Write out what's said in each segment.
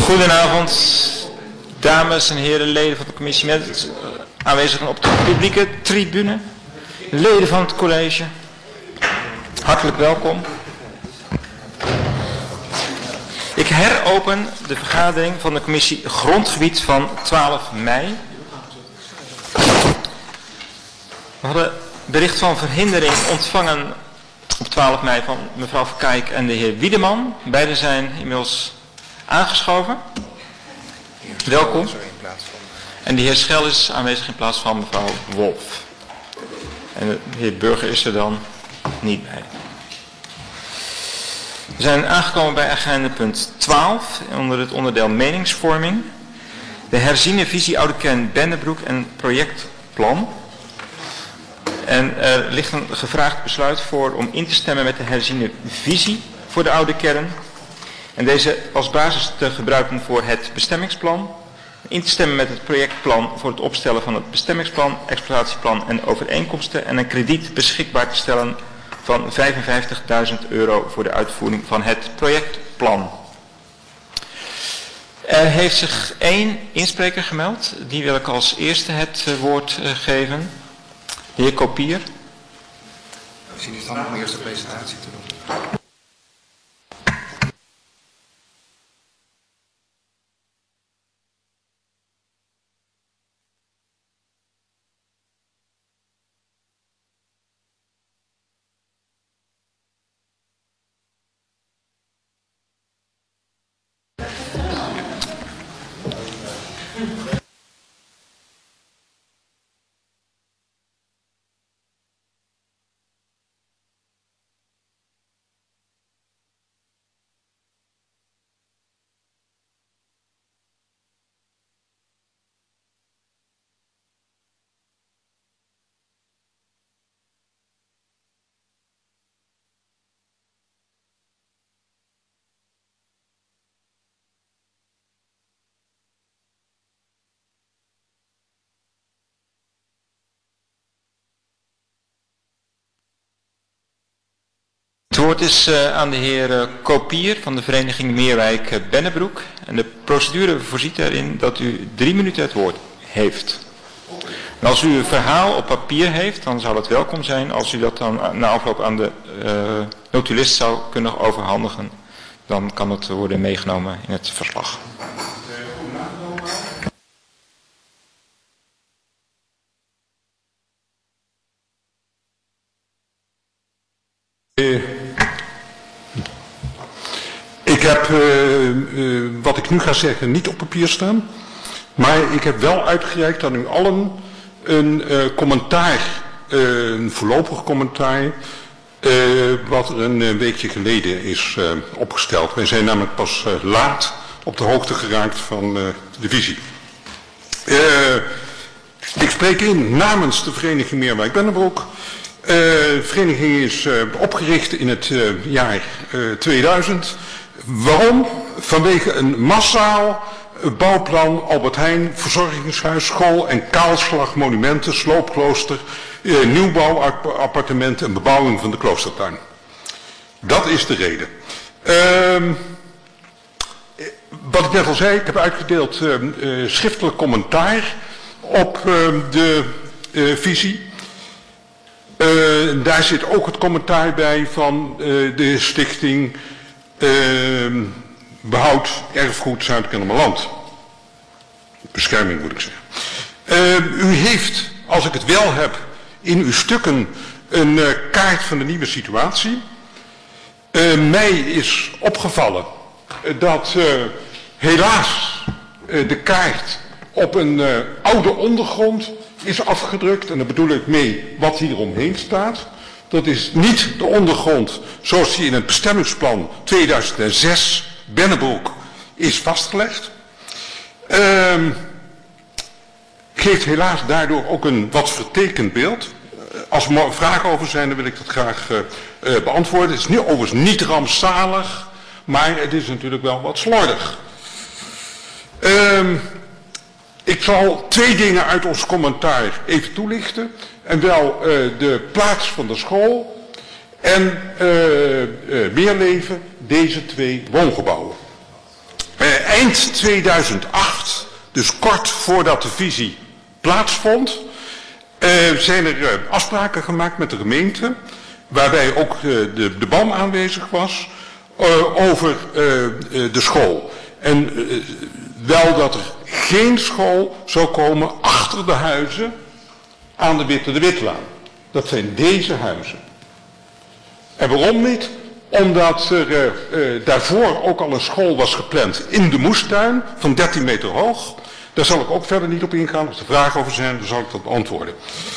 Goedenavond, dames en heren, leden van de commissie met aanwezigen op de publieke tribune, leden van het college. Hartelijk welkom. Ik heropen de vergadering van de commissie Grondgebied van 12 mei. We hadden bericht van verhindering ontvangen op 12 mei van mevrouw Verkijk en de heer Wiedeman. Beiden zijn inmiddels aangeschoven. Welkom. En de heer Schel is aanwezig in plaats van mevrouw Wolf. En de heer Burger is er dan niet bij. We zijn aangekomen bij agenda punt 12 onder het onderdeel meningsvorming. De herziene visie Oude Kern Bennebroek en projectplan. En er ligt een gevraagd besluit voor om in te stemmen met de herziene visie voor de Oude Kern. En deze als basis te gebruiken voor het bestemmingsplan. In te stemmen met het projectplan voor het opstellen van het bestemmingsplan, exploitatieplan en overeenkomsten. En een krediet beschikbaar te stellen van €55.000 voor de uitvoering van het projectplan. Er heeft zich 1 inspreker gemeld. Die wil ik als eerste het woord geven. De heer Kopier. Misschien is het dan om eerst de presentatie te doen. Het woord is aan de heer Kopier van de vereniging Meerwijk Bennebroek. En de procedure voorziet erin dat u 3 minuten het woord heeft. En als u een verhaal op papier heeft, dan zou het welkom zijn. Als u dat dan na afloop aan de notulist zou kunnen overhandigen, dan kan het worden meegenomen in het verslag. Ik heb wat ik nu ga zeggen niet op papier staan, maar ik heb wel uitgereikt aan u allen een commentaar, een voorlopig commentaar, wat er een weekje geleden is opgesteld. Wij zijn namelijk pas laat op de hoogte geraakt van de visie. Ik spreek in namens de vereniging Meerwijk Bennebroek. De vereniging is opgericht in het jaar 2000. Waarom? Vanwege een massaal bouwplan Albert Heijn, verzorgingshuis, school en kaalslag, monumenten, sloopklooster, nieuwbouwappartementen en bebouwing van de kloostertuin. Dat is de reden. Wat ik net al zei, ik heb uitgedeeld schriftelijk commentaar op de visie. Daar zit ook het commentaar bij van de stichting Behoud Erfgoed Zuid-Kennemerland. Bescherming moet ik zeggen. U heeft, als ik het wel heb, in uw stukken een kaart van de nieuwe situatie. Mij is opgevallen dat helaas de kaart op een oude ondergrond is afgedrukt. En daar bedoel ik mee wat hier omheen staat. Dat is niet de ondergrond zoals die in het bestemmingsplan 2006 Bennebroek is vastgelegd. Geeft helaas daardoor ook een wat vertekend beeld. Als er vragen over zijn, dan wil ik dat graag beantwoorden. Het is nu overigens niet rampzalig, maar het is natuurlijk wel wat slordig. Ik zal 2 dingen uit ons commentaar even toelichten. En wel de plaats van de school en Meerleven, deze 2 woongebouwen. eind 2008, dus kort voordat de visie plaatsvond, zijn er afspraken gemaakt met de gemeente, waarbij ook de BAM aanwezig was, over de school. En wel dat er geen school zou komen achter de huizen aan de Wittelaan. Dat zijn deze huizen. En waarom niet? Omdat er daarvoor ook al een school was gepland in de moestuin van 13 meter hoog. Daar zal ik ook verder niet op ingaan. Als er vragen over zijn, dan zal ik dat beantwoorden.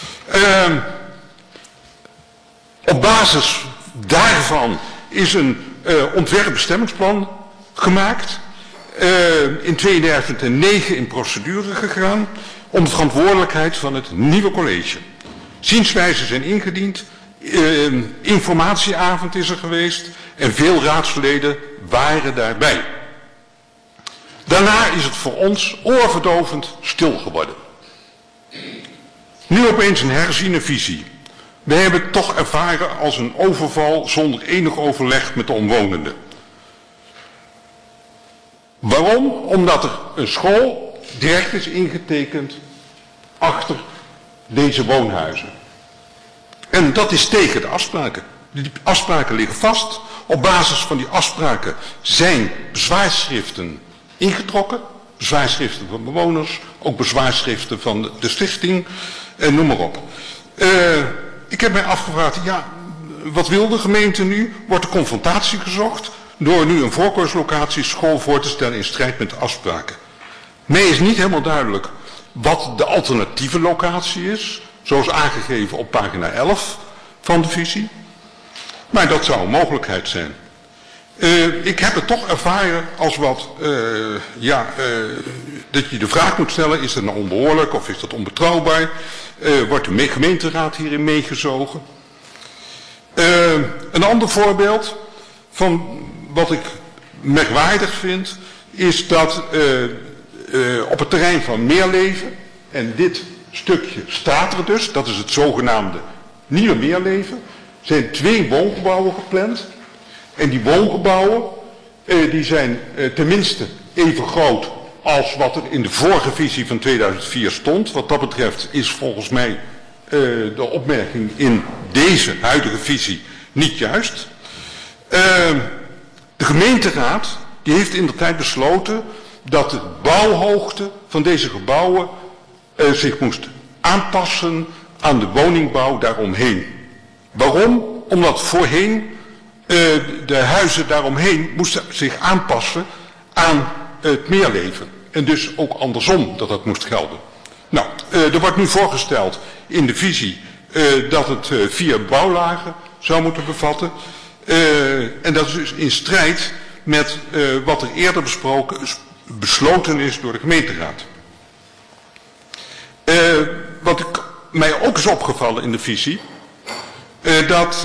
Op basis daarvan is een ontwerpbestemmingsplan gemaakt. In 2009 in procedure gegaan. Onder verantwoordelijkheid van het nieuwe college. Zienswijzen zijn ingediend. Informatieavond is er geweest. En veel raadsleden waren daarbij. Daarna is het voor ons oorverdovend stil geworden. Nu opeens een herziene visie. We hebben het toch ervaren als een overval zonder enig overleg met de omwonenden. Waarom? Omdat er een school direct is ingetekend achter deze woonhuizen. En dat is tegen de afspraken. Die afspraken liggen vast. Op basis van die afspraken zijn bezwaarschriften ingetrokken. Bezwaarschriften van bewoners, ook bezwaarschriften van de stichting, noem maar op. Ik heb mij afgevraagd, ja, wat wil de gemeente nu? Wordt de confrontatie gezocht door nu een voorkeurslocatie school voor te stellen in strijd met de afspraken? Mij is niet helemaal duidelijk wat de alternatieve locatie is, zoals aangegeven op pagina 11 van de visie. Maar dat zou een mogelijkheid zijn. Ik heb het toch ervaren als wat, dat je de vraag moet stellen, is dat nou onbehoorlijk of is dat onbetrouwbaar? Wordt de gemeenteraad hierin meegezogen? Een ander voorbeeld van wat ik merkwaardig vind, is dat op het terrein van Meerleven, en dit stukje staat er dus, dat is het zogenaamde nieuwe Meerleven, zijn 2 woongebouwen gepland. En die woongebouwen, die zijn tenminste even groot als wat er in de vorige visie van 2004 stond. Wat dat betreft is volgens mij de opmerking in deze huidige visie niet juist. De gemeenteraad die heeft indertijd besloten dat de bouwhoogte van deze gebouwen zich moest aanpassen aan de woningbouw daaromheen. Waarom? Omdat voorheen de huizen daaromheen moesten zich aanpassen aan het Meerleven. En dus ook andersom dat moest gelden. Nou, er wordt nu voorgesteld in de visie dat het 4 bouwlagen zou moeten bevatten. En dat is dus in strijd met wat er eerder besloten is door de gemeenteraad. Wat mij ook is opgevallen in de visie, dat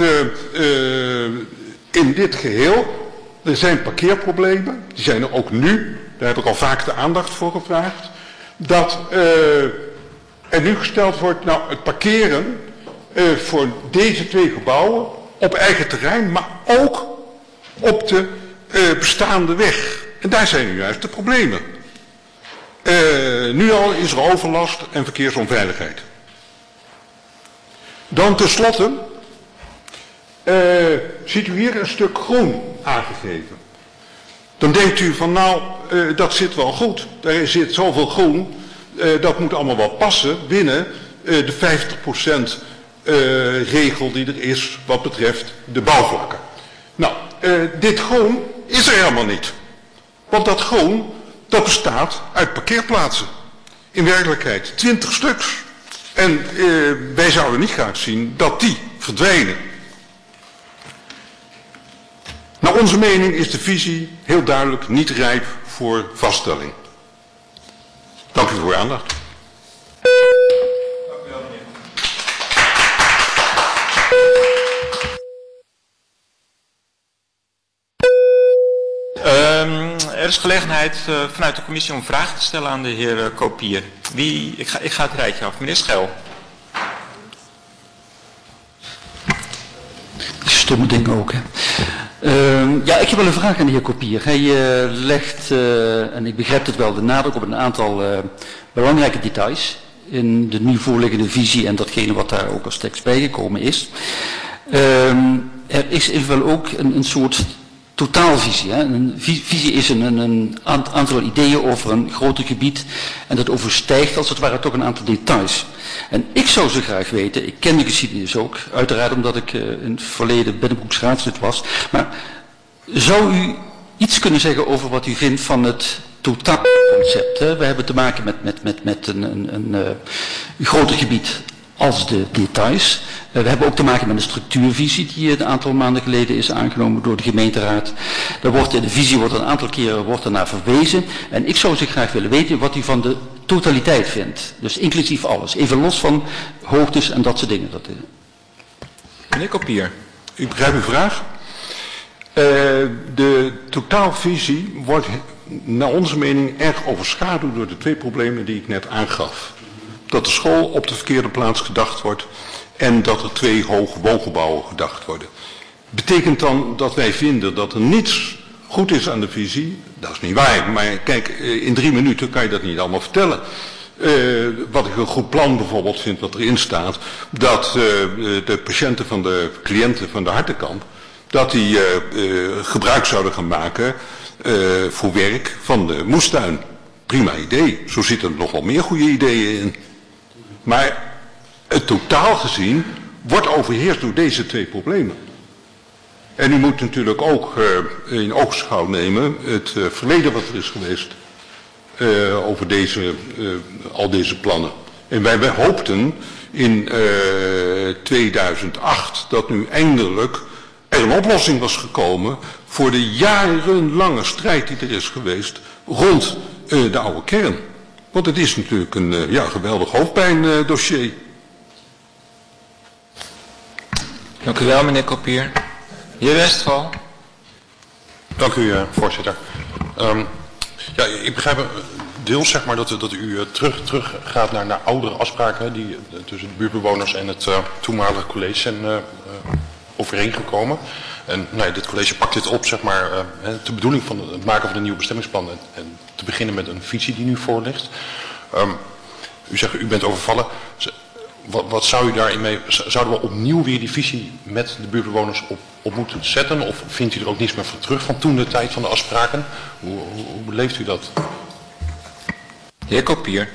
in dit geheel, er zijn parkeerproblemen, die zijn er ook nu, daar heb ik al vaak de aandacht voor gevraagd, dat er nu gesteld wordt, nou het parkeren voor deze 2 gebouwen op eigen terrein, maar ook op de bestaande weg. En daar zijn nu juist de problemen. Nu al is er overlast en verkeersonveiligheid. Dan tenslotte ziet u hier een stuk groen aangegeven. Dan denkt u van nou, dat zit wel goed. Daar zit zoveel groen, dat moet allemaal wel passen binnen de 50% regel die er is wat betreft de bouwvlakken. Nou, dit groen is er helemaal niet. Want dat groen, dat bestaat uit parkeerplaatsen. In werkelijkheid 20 stuks. En wij zouden niet graag zien dat die verdwijnen. Naar onze mening is de visie heel duidelijk niet rijp voor vaststelling. Dank u voor uw aandacht. Dank u wel, meneer. Er is gelegenheid vanuit de commissie om vragen te stellen aan de heer Kopier. Ik ga het rijtje af. Meneer Schel. Stomme ding ook, hè. Ja, ik heb wel een vraag aan de heer Kopier. Hij legt, en ik begrijp het wel, de nadruk op een aantal belangrijke details in de nu voorliggende visie en datgene wat daar ook als tekst bijgekomen is. Er is wel ook een soort totaalvisie. Hè? Een visie is een aantal ideeën over een groter gebied en dat overstijgt als het ware toch een aantal details. En ik zou zo graag weten, ik ken de geschiedenis ook, uiteraard omdat ik in het verleden Bennebroeks raadslid was, maar zou u iets kunnen zeggen over wat u vindt van het totaalconcept? Hè? We hebben te maken met een groter gebied als de details. We hebben ook te maken met een structuurvisie die een aantal maanden geleden is aangenomen door de gemeenteraad. In de visie wordt een aantal keren naar verwezen. En ik zou zo graag willen weten wat u van de totaliteit vindt. Dus inclusief alles. Even los van hoogtes en dat soort dingen. Meneer Kopier. Ik begrijp uw vraag. De totaalvisie wordt naar onze mening erg overschaduwd door de twee problemen die ik net aangaf. Dat de school op de verkeerde plaats gedacht wordt en dat er 2 hoge woongebouwen gedacht worden. Betekent dan dat wij vinden dat er niets goed is aan de visie? Dat is niet waar, maar kijk, in 3 minuten kan je dat niet allemaal vertellen. Wat ik een goed plan bijvoorbeeld vind wat erin staat, dat de patiënten van de cliënten van de Hartenkamp, dat die gebruik zouden gaan maken voor werk van de moestuin. Prima idee, zo zitten er nog wel meer goede ideeën in. Maar het totaal gezien wordt overheerst door deze 2 problemen. En u moet natuurlijk ook in oogschouw nemen het verleden wat er is geweest over al deze plannen. En wij hoopten in 2008 dat nu eindelijk er een oplossing was gekomen voor de jarenlange strijd die er is geweest rond de oude kern. Want het is natuurlijk een geweldig hoofdpijndossier. Dank u wel, meneer Kopier. Heer Westphal. Dank u, voorzitter. Ik begrijp deels zeg maar, dat u terug gaat naar oudere afspraken die tussen de buurtbewoners en het toenmalige college zijn overeengekomen. En dit college pakt dit op, zeg maar, de bedoeling van het maken van een nieuw bestemmingsplan en te beginnen met een visie die nu voor ligt. U zegt, u bent overvallen. Wat zou u daarin mee, zouden we opnieuw weer die visie met de buurtbewoners op moeten zetten? Of vindt u er ook niets meer van terug van toen de tijd van de afspraken? Hoe beleeft u dat? Heer Kopier.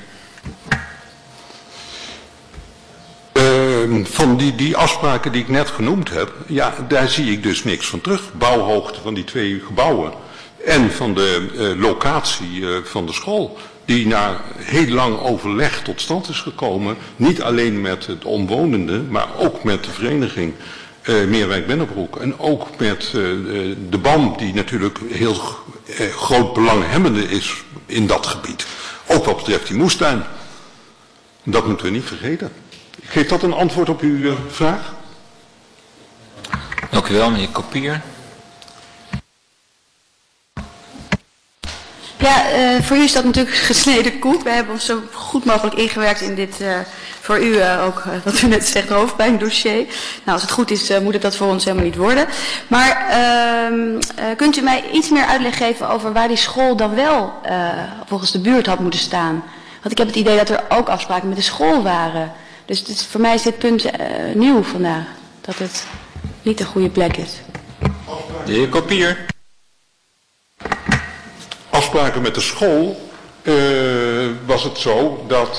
Van die afspraken die ik net genoemd heb, ja, daar zie ik dus niks van terug. Bouwhoogte van die 2 gebouwen en van de locatie van de school, die na heel lang overleg tot stand is gekomen, niet alleen met het omwonenden, maar ook met de vereniging Meerwijk Bennebroek en ook met de BAM, die natuurlijk heel groot belanghebbende is in dat gebied. Ook wat betreft die moestuin. Dat moeten we niet vergeten. Geeft dat een antwoord op uw vraag? Dank u wel, meneer Kopier. Ja, voor u is dat natuurlijk gesneden koek. Wij hebben ons zo goed mogelijk ingewerkt in dit, voor u ook, wat u net zegt, hoofdpijndossier. Nou, als het goed is, moet het dat voor ons helemaal niet worden. Maar kunt u mij iets meer uitleg geven over waar die school dan wel volgens de buurt had moeten staan? Want ik heb het idee dat er ook afspraken met de school waren. Dus voor mij is dit punt nieuw vandaag. Dat het niet de goede plek is. De heer Kopier. Afspraken met de school was het zo dat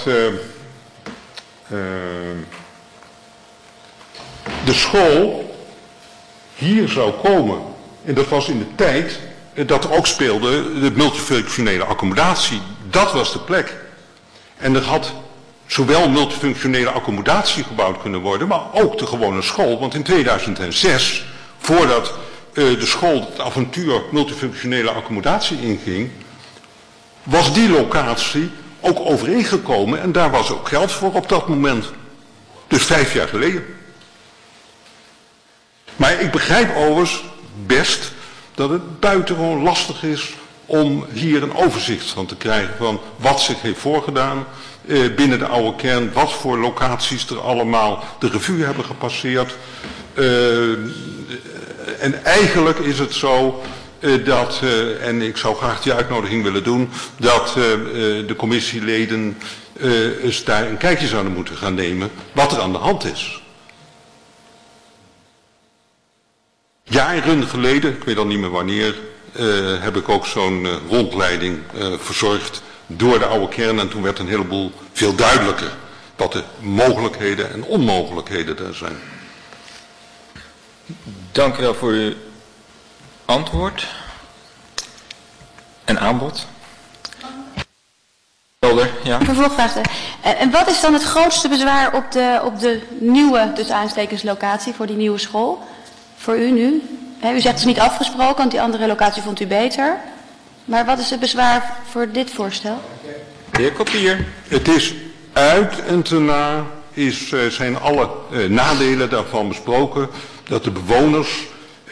de school hier zou komen. En dat was in de tijd dat er ook speelde de multifunctionele accommodatie. Dat was de plek. En er had zowel multifunctionele accommodatie gebouwd kunnen worden, maar ook de gewone school. Want in 2006, voordat de school het avontuur multifunctionele accommodatie inging, was die locatie ook overeengekomen en daar was ook geld voor op dat moment. Dus 5 jaar geleden. Maar ik begrijp overigens best dat het buitengewoon lastig is om hier een overzicht van te krijgen van wat zich heeft voorgedaan binnen de oude kern, wat voor locaties er allemaal de revue hebben gepasseerd. En eigenlijk is het zo dat, en ik zou graag die uitnodiging willen doen, dat de commissieleden eens daar een kijkje zouden moeten gaan nemen wat er aan de hand is. Jaren geleden, ik weet al niet meer wanneer, heb ik ook zo'n rondleiding verzorgd door de oude kern. En toen werd een heleboel veel duidelijker wat de mogelijkheden en onmogelijkheden daar zijn. Dank u wel voor uw antwoord en aanbod. Helder, ja. Vervolgvraag. En wat is dan het grootste bezwaar op de nieuwe, dus aanstekenslocatie voor die nieuwe school? Voor u nu? U zegt het is niet afgesproken, want die andere locatie vond u beter. Maar wat is het bezwaar voor dit voorstel? De heer Kopier. Het is uit en te na zijn alle nadelen daarvan besproken. Dat de bewoners,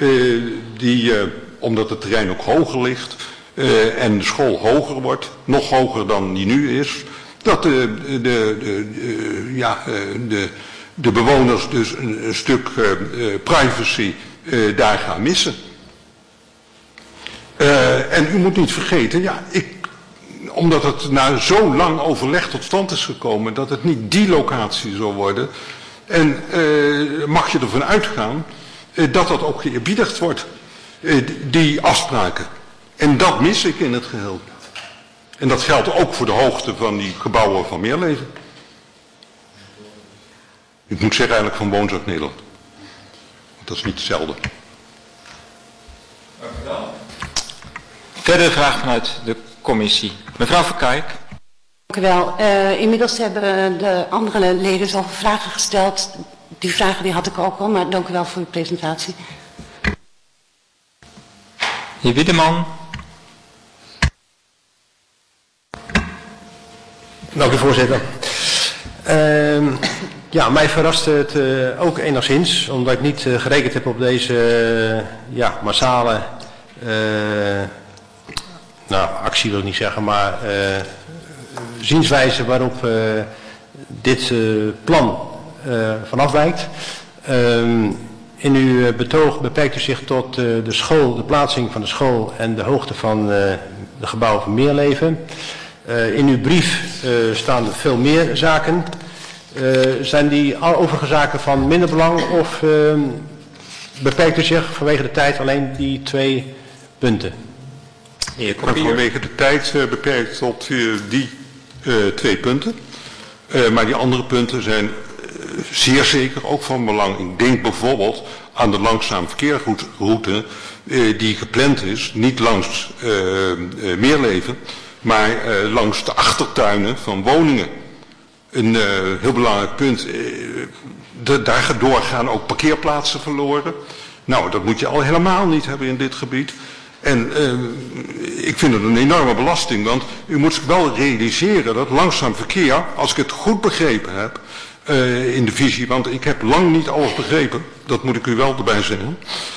omdat het terrein ook hoger ligt en de school hoger wordt, nog hoger dan die nu is, dat de bewoners dus een stuk privacy daar gaan missen. En u moet niet vergeten, omdat het na zo lang overleg tot stand is gekomen, dat het niet die locatie zal worden. En mag je ervan uitgaan dat dat ook geëerbiedigd wordt, die afspraken. En dat mis ik in het geheel. En dat geldt ook voor de hoogte van die gebouwen van Meerleven. Ik moet zeggen eigenlijk van Woonzorg Nederland. Want dat is niet hetzelfde. Dank u wel. Verdere vraag vanuit de commissie. Mevrouw Verkijk. Dank u wel. Inmiddels hebben de andere leden al vragen gesteld. Die vragen die had ik ook al, maar dank u wel voor uw presentatie. Heer Wiedeman. Dank u, voorzitter. Mij verrast het ook enigszins, omdat ik niet gerekend heb op deze massale actie wil ik niet zeggen, maar zienswijze waarop dit plan van afwijkt. In uw betoog beperkt u zich tot de school, de plaatsing van de school en de hoogte van de gebouwen van Meerleven. In uw brief staan er veel meer zaken. Zijn die overige zaken van minder belang of beperkt u zich vanwege de tijd alleen die 2 punten? Ik ben vanwege de tijd beperkt tot die 2 punten. Maar die andere punten zijn zeer zeker ook van belang. Ik denk bijvoorbeeld aan de langzaam verkeersroute die gepland is, niet langs Meerleven, maar langs de achtertuinen van woningen. Een heel belangrijk punt, daardoor gaan ook parkeerplaatsen verloren. Nou, dat moet je al helemaal niet hebben in dit gebied. En ik vind het een enorme belasting, want u moet zich wel realiseren dat langzaam verkeer, als ik het goed begrepen heb in de visie, want ik heb lang niet alles begrepen, dat moet ik u wel erbij zeggen,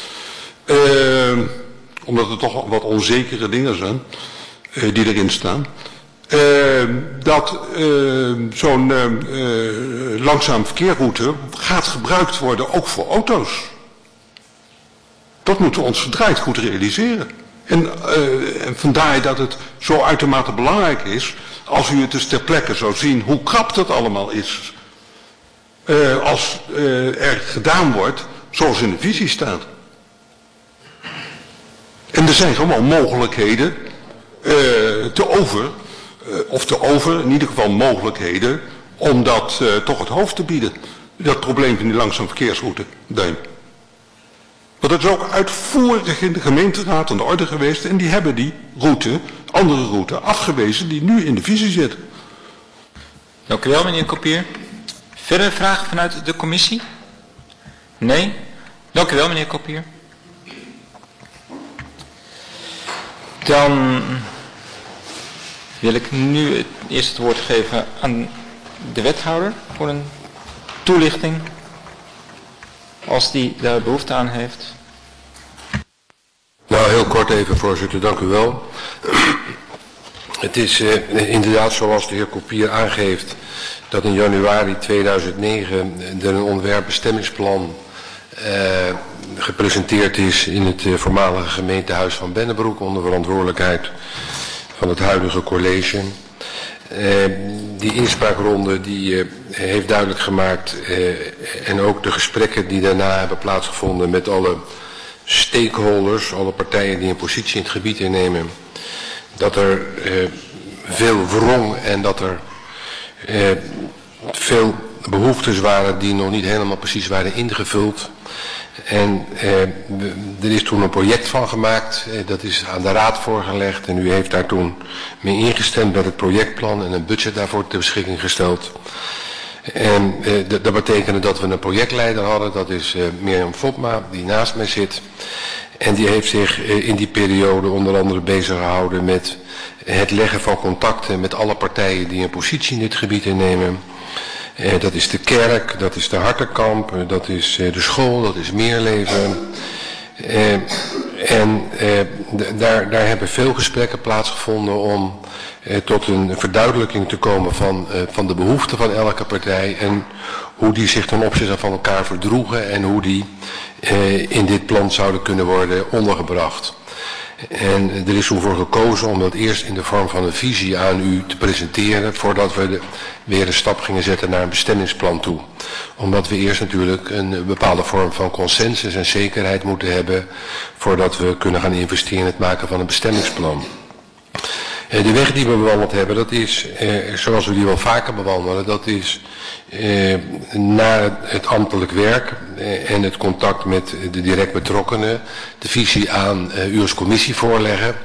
omdat er toch wat onzekere dingen zijn die erin staan. Dat zo'n langzaam verkeerroute gaat gebruikt worden ook voor auto's. Dat moeten we ons verdraaid goed realiseren. En vandaar dat het zo uitermate belangrijk is, als u het dus ter plekke zou zien, hoe krap dat allemaal is. Als er gedaan wordt, zoals in de visie staat. En er zijn gewoon mogelijkheden in ieder geval mogelijkheden, om dat toch het hoofd te bieden. Dat probleem van die langzaam verkeersroute. Want dat is ook uitvoerig in de gemeenteraad aan de orde geweest. En die hebben die andere route afgewezen die nu in de visie zit. Dank u wel, meneer Kopier. Verder vragen vanuit de commissie? Nee? Dank u wel, meneer Kopier. Dan wil ik nu eerst het woord geven aan de wethouder voor een toelichting, als die daar behoefte aan heeft. Nou, heel kort even, voorzitter, dank u wel. Het is inderdaad zoals de heer Kopier aangeeft, dat in januari 2009 er een ontwerpbestemmingsplan gepresenteerd is in het voormalige gemeentehuis van Bennebroek onder verantwoordelijkheid van het huidige college. Die inspraakronde die heeft duidelijk gemaakt en ook de gesprekken die daarna hebben plaatsgevonden met alle stakeholders, alle partijen die een positie in het gebied innemen, dat er veel wrong en dat er veel behoeftes waren die nog niet helemaal precies waren ingevuld. En er is toen een project van gemaakt, dat is aan de raad voorgelegd en u heeft daar toen mee ingestemd met het projectplan en een budget daarvoor ter beschikking gesteld. En dat betekende dat we een projectleider hadden, dat is Mirjam Fopma, die naast mij zit. En die heeft zich in die periode onder andere bezig gehouden met het leggen van contacten met alle partijen die een positie in dit gebied innemen. Dat is de kerk, dat is de Hartenkamp, dat is de school, dat is Meerleven. Daar hebben veel gesprekken plaatsgevonden om tot een verduidelijking te komen van de behoeften van elke partij en hoe die zich ten opzichte van elkaar verdroegen en hoe die in dit plan zouden kunnen worden ondergebracht. En er is toen voor gekozen om dat eerst in de vorm van een visie aan u te presenteren voordat we weer een stap gingen zetten naar een bestemmingsplan toe. Omdat we eerst natuurlijk een bepaalde vorm van consensus en zekerheid moeten hebben voordat we kunnen gaan investeren in het maken van een bestemmingsplan. De weg die we bewandeld hebben, dat is, zoals we die wel vaker bewandelen, dat is na het ambtelijk werk en het contact met de direct betrokkenen, de visie aan u als commissie voorleggen,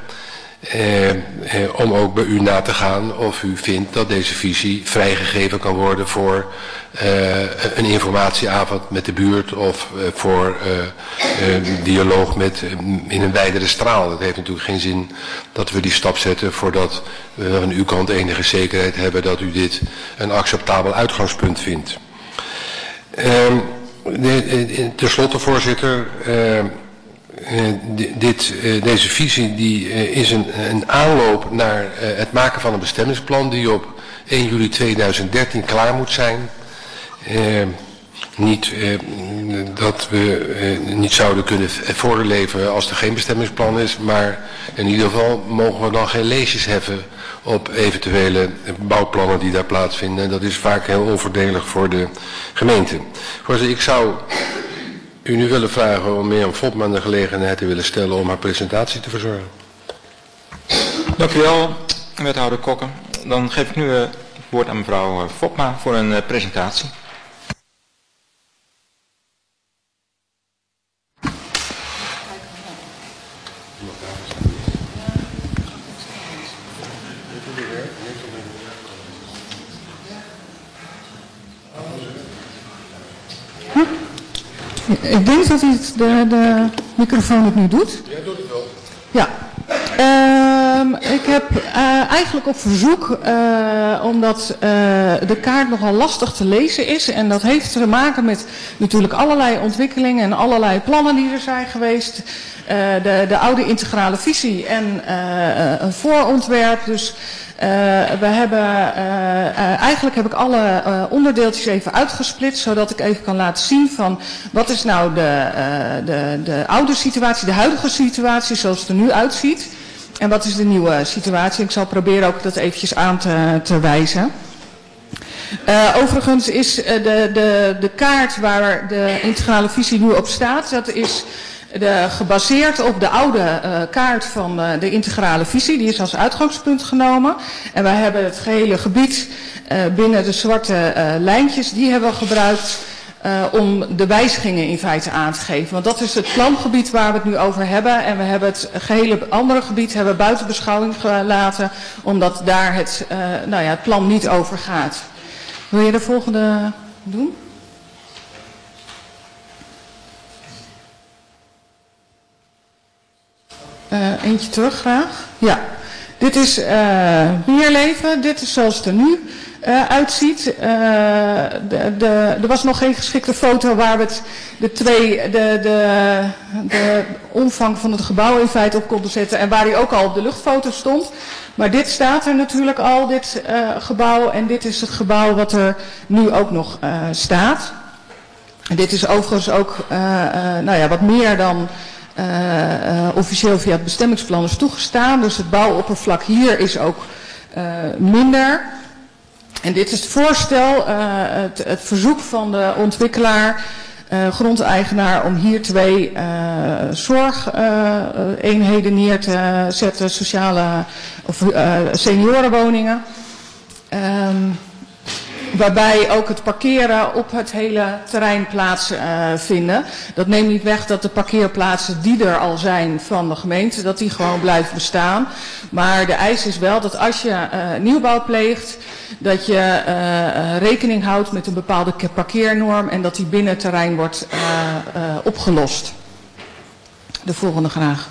om ook bij u na te gaan of u vindt dat deze visie vrijgegeven kan worden voor een informatieavond met de buurt of voor dialoog in een wijdere straal. Het heeft natuurlijk geen zin dat we die stap zetten voordat we aan uw kant enige zekerheid hebben dat u dit een acceptabel uitgangspunt vindt. Ten slotte, voorzitter, deze visie die is een aanloop naar het maken van een bestemmingsplan die op 1 juli 2013 klaar moet zijn. Niet dat we niet zouden kunnen voorleveren als er geen bestemmingsplan is, maar in ieder geval mogen we dan geen leesjes heffen op eventuele bouwplannen die daar plaatsvinden. En dat is vaak heel onvoordelig voor de gemeente. Voorzitter, ik zou u nu willen vragen om Mirjam Fopman de gelegenheid te willen stellen om haar presentatie te verzorgen. Dank u wel, wethouder Kokken. Dan geef ik nu het woord aan mevrouw Fopma voor een presentatie. Ik denk dat de microfoon het nu doet. Ja, doet het wel. Ja. Ik heb eigenlijk op verzoek, omdat de kaart nogal lastig te lezen is. En dat heeft te maken met natuurlijk allerlei ontwikkelingen en allerlei plannen die er zijn geweest. De oude integrale visie en een voorontwerp. Dus eigenlijk heb ik alle onderdeeltjes even uitgesplitst, zodat ik even kan laten zien van wat is nou de oude situatie, de huidige situatie zoals het er nu uitziet. En wat is de nieuwe situatie? Ik zal proberen ook dat eventjes aan te wijzen. Overigens is de kaart waar de integrale visie nu op staat, dat is gebaseerd op de oude kaart van de integrale visie. Die is als uitgangspunt genomen. En wij hebben het gehele gebied binnen de zwarte lijntjes, die hebben we gebruikt om de wijzigingen in feite aan te geven. Want dat is het plangebied waar we het nu over hebben. En we hebben het gehele andere gebied hebben buiten beschouwing gelaten, omdat daar het plan niet over gaat. Wil je de volgende doen? Eentje terug graag. Ja, dit is Meerleven. Dit is zoals het er nu uitziet. Er was nog geen geschikte foto waar we de omvang van het gebouw in feite op konden zetten en waar die ook al op de luchtfoto stond. Maar dit staat er natuurlijk al, dit gebouw, en dit is het gebouw wat er nu ook nog staat. Dit is overigens ook wat meer dan officieel via het bestemmingsplan is toegestaan. Dus het bouwoppervlak hier is ook minder. En dit is het voorstel, het verzoek van de ontwikkelaar, grondeigenaar, om hier 2 zorgeenheden neer te zetten, sociale of seniorenwoningen. Waarbij ook het parkeren op het hele terrein plaatsvinden. Dat neemt niet weg dat de parkeerplaatsen die er al zijn van de gemeente, dat die gewoon blijven bestaan. Maar de eis is wel dat als je nieuwbouw pleegt, dat je rekening houdt met een bepaalde parkeernorm en dat die binnen het terrein wordt opgelost. De volgende graag.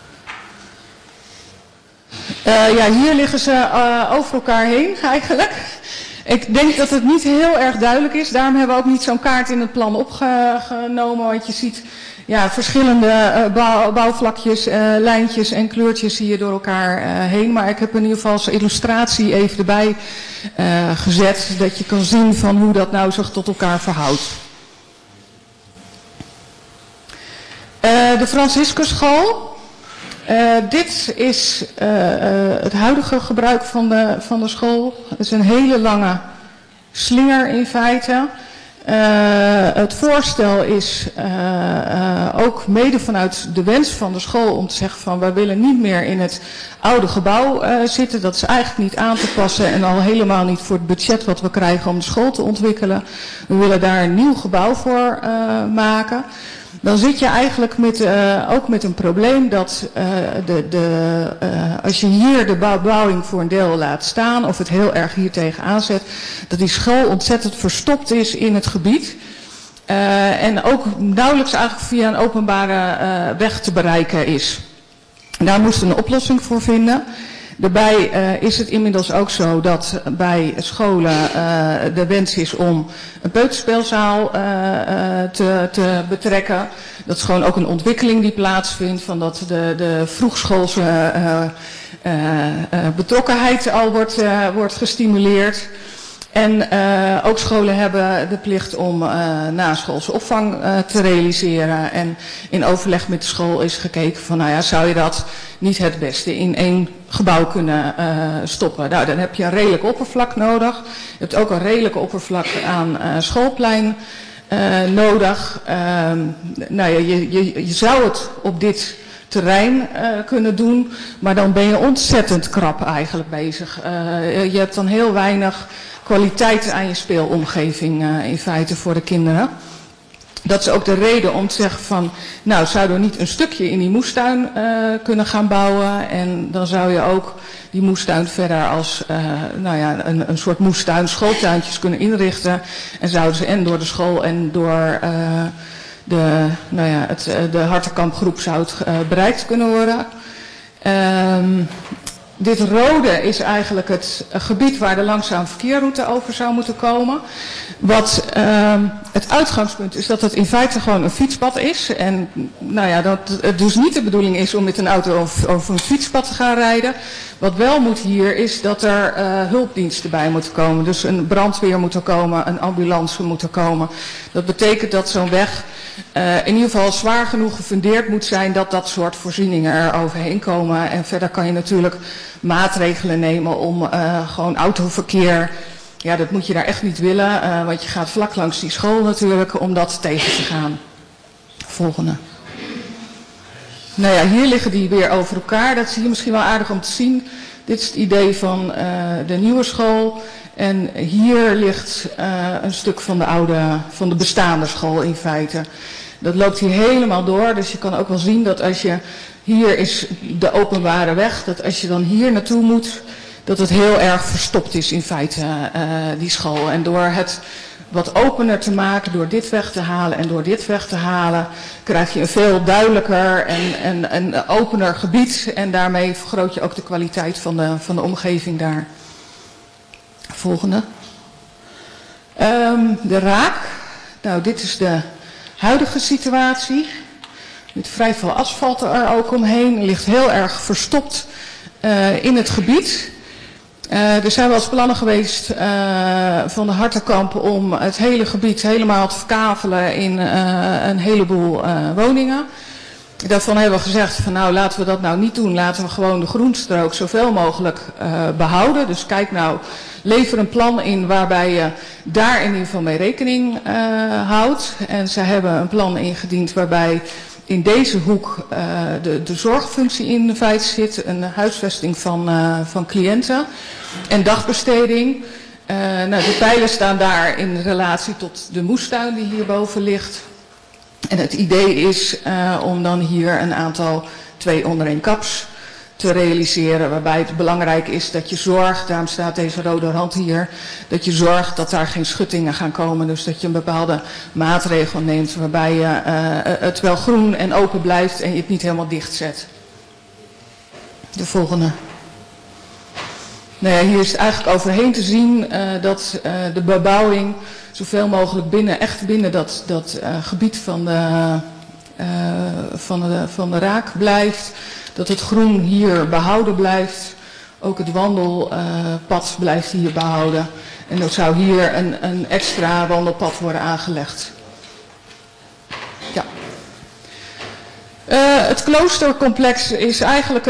Hier liggen ze over elkaar heen eigenlijk. Ik denk dat het niet heel erg duidelijk is. Daarom hebben we ook niet zo'n kaart in het plan opgenomen. Want je ziet verschillende bouwvlakjes, lijntjes en kleurtjes zie je door elkaar heen. Maar ik heb in ieder geval als illustratie even erbij gezet. Dat je kan zien van hoe dat nou zich tot elkaar verhoudt. De Franciscusschool. Dit is het huidige gebruik van de school. Het is een hele lange slinger in feite. Het voorstel is ook mede vanuit de wens van de school om te zeggen van wij willen niet meer in het oude gebouw zitten. Dat is eigenlijk niet aan te passen en al helemaal niet voor het budget wat we krijgen om de school te ontwikkelen. We willen daar een nieuw gebouw voor maken. Dan zit je eigenlijk ook met een probleem dat als je hier de bebouwing voor een deel laat staan of het heel erg hier tegenaan zet, dat die school ontzettend verstopt is in het gebied. En ook nauwelijks eigenlijk via een openbare weg te bereiken is. En daar moesten we een oplossing voor vinden. Daarbij is het inmiddels ook zo dat bij scholen de wens is om een peuterspeelzaal te betrekken. Dat is gewoon ook een ontwikkeling die plaatsvindt, van dat de vroegschoolse betrokkenheid al wordt gestimuleerd. En ook scholen hebben de plicht om naschoolse opvang te realiseren. En in overleg met de school is gekeken van, zou je dat niet het beste in 1 gebouw kunnen stoppen. Nou, dan heb je een redelijk oppervlak nodig. Je hebt ook een redelijke oppervlak aan schoolplein nodig. Je zou het op dit terrein kunnen doen, maar dan ben je ontzettend krap eigenlijk bezig. Je hebt dan heel weinig kwaliteit aan je speelomgeving in feite voor de kinderen. Dat is ook de reden om te zeggen van, zouden we niet een stukje in die moestuin kunnen gaan bouwen en dan zou je ook die moestuin verder als een soort moestuin, schooltuintjes kunnen inrichten en zouden ze en door de school en door de Hartenkampgroep zou het bereikt kunnen worden. Dit rode is eigenlijk het gebied waar de langzaam verkeerroute over zou moeten komen. Wat het uitgangspunt is dat het in feite gewoon een fietspad is. En dat het dus niet de bedoeling is om met een auto over een fietspad te gaan rijden. Wat wel moet hier is dat er hulpdiensten bij moeten komen. Dus een brandweer moet er komen, een ambulance moet er komen. Dat betekent dat zo'n weg in ieder geval zwaar genoeg gefundeerd moet zijn dat dat soort voorzieningen er overheen komen. En verder kan je natuurlijk maatregelen nemen om gewoon autoverkeer, dat moet je daar echt niet willen, want je gaat vlak langs die school natuurlijk om dat tegen te gaan. Volgende. Hier liggen die weer over elkaar. Dat zie je misschien wel aardig om te zien. Dit is het idee van de nieuwe school. En hier ligt een stuk van de bestaande school in feite. Dat loopt hier helemaal door. Dus je kan ook wel zien dat als je, hier is de openbare weg, dat als je dan hier naartoe moet, dat het heel erg verstopt is in feite, die school. En door het wat opener te maken, door dit weg te halen en door dit weg te halen, krijg je een veel duidelijker en een opener gebied. En daarmee vergroot je ook de kwaliteit van de omgeving daar. Volgende. De raak. Nou, dit is de huidige situatie. Met vrij veel asfalt er ook omheen. Ligt heel erg verstopt in het gebied. Er zijn wel eens plannen geweest van de Hartenkamp om het hele gebied helemaal te verkavelen in een heleboel woningen. Daarvan hebben we gezegd van nou laten we dat nou niet doen. Laten we gewoon de groenstrook zoveel mogelijk behouden. Dus kijk nou, lever een plan in waarbij je daar in ieder geval mee rekening houdt. En ze hebben een plan ingediend waarbij in deze hoek de zorgfunctie in feite zit. Een huisvesting van cliënten en dagbesteding. De pijlen staan daar in relatie tot de moestuin die hierboven ligt. En het idee is om dan hier een aantal 2 onder 1 kaps te realiseren. Waarbij het belangrijk is dat je zorgt, daarom staat deze rode rand hier, dat je zorgt dat daar geen schuttingen gaan komen. Dus dat je een bepaalde maatregel neemt waarbij je het wel groen en open blijft en je het niet helemaal dicht zet. De volgende. Nou ja, hier is het eigenlijk overheen te zien dat de bebouwing zoveel mogelijk echt binnen dat gebied van de raak blijft. Dat het groen hier behouden blijft. Ook het wandelpad blijft hier behouden. En er zou hier een extra wandelpad worden aangelegd. Ja. Het kloostercomplex is eigenlijk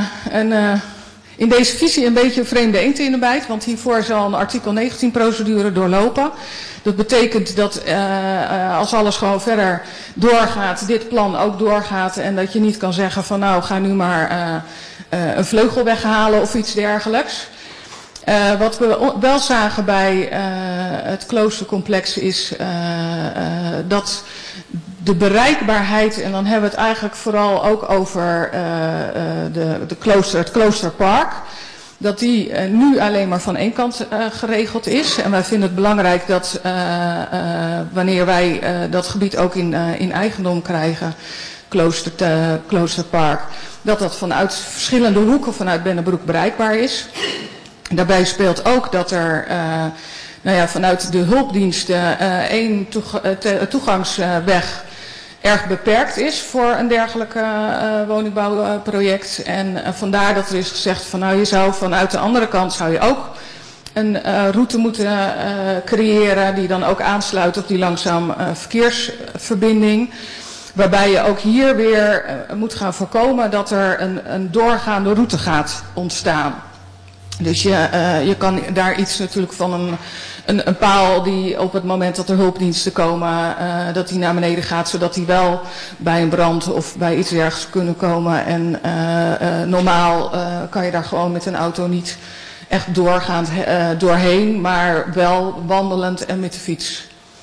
in deze visie een beetje een vreemde eend in de bijt. Want hiervoor zal een artikel 19 procedure doorlopen. Dat betekent dat als alles gewoon verder doorgaat, dit plan ook doorgaat. En dat je niet kan zeggen van nou ga nu maar een vleugel weghalen of iets dergelijks. Wat we wel zagen bij het kloostercomplex is dat de bereikbaarheid, en dan hebben we het eigenlijk vooral ook over het kloosterpark, dat die nu alleen maar van één kant geregeld is. En wij vinden het belangrijk dat wanneer wij dat gebied ook in eigendom krijgen, kloosterpark, dat vanuit verschillende hoeken vanuit Bennebroek bereikbaar is. Daarbij speelt ook dat er vanuit de hulpdiensten één toegangsweg erg beperkt is voor een dergelijke woningbouwproject. En vandaar dat er is gezegd van nou je zou vanuit de andere kant zou je ook een route moeten creëren die dan ook aansluit op die langzaam verkeersverbinding. Waarbij je ook hier weer moet gaan voorkomen dat er een doorgaande route gaat ontstaan. Dus je kan daar iets natuurlijk van een paal die op het moment dat er hulpdiensten komen, dat die naar beneden gaat, zodat die wel bij een brand of bij iets dergelijks kunnen komen. En normaal kan je daar gewoon met een auto niet echt doorgaand doorheen, maar wel wandelend en met de fiets.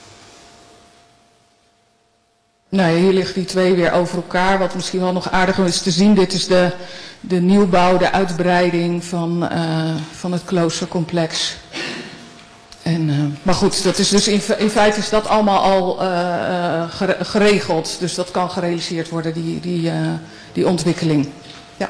Nou ja, hier liggen die twee weer over elkaar. Wat misschien wel nog aardig is te zien. Dit is de nieuwbouw, de uitbreiding van het kloostercomplex. Maar goed, dat is dus in feite is dat allemaal al geregeld. Dus dat kan gerealiseerd worden, die ontwikkeling. Ja.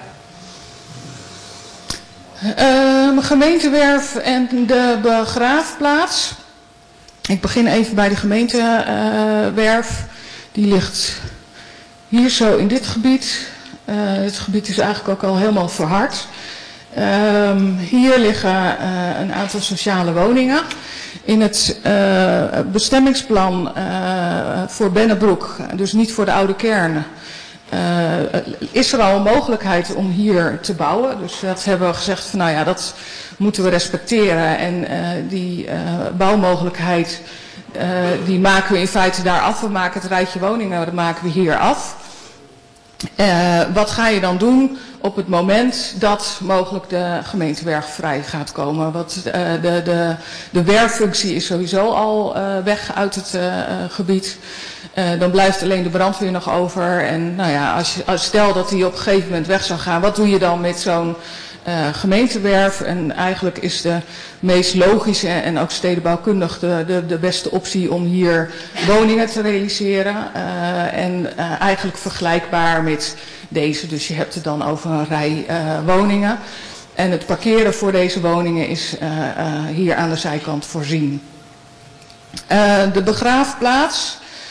Gemeentewerf en de begraafplaats. Ik begin even bij de gemeentewerf. Die ligt hier zo in dit gebied. Het gebied is eigenlijk ook al helemaal verhard. Hier liggen een aantal sociale woningen. In het bestemmingsplan voor Bennebroek, dus niet voor de oude kern, is er al een mogelijkheid om hier te bouwen. Dus dat hebben we gezegd van nou ja, dat moeten we respecteren. En die bouwmogelijkheid die maken we in feite daar af. We maken het rijtje woningen, dat maken we hier af. Wat ga je dan doen op het moment dat mogelijk de gemeentewerf vrij gaat komen? Want de werffunctie is sowieso al weg uit het gebied. Dan blijft alleen de brandweer nog over. En nou ja, stel dat die op een gegeven moment weg zou gaan, wat doe je dan met zo'n gemeentewerf? En eigenlijk is de meest logische en ook stedenbouwkundig de beste optie om hier woningen te realiseren. Eigenlijk vergelijkbaar met deze. Dus je hebt het dan over een rij woningen. En het parkeren voor deze woningen is hier aan de zijkant voorzien. De begraafplaats.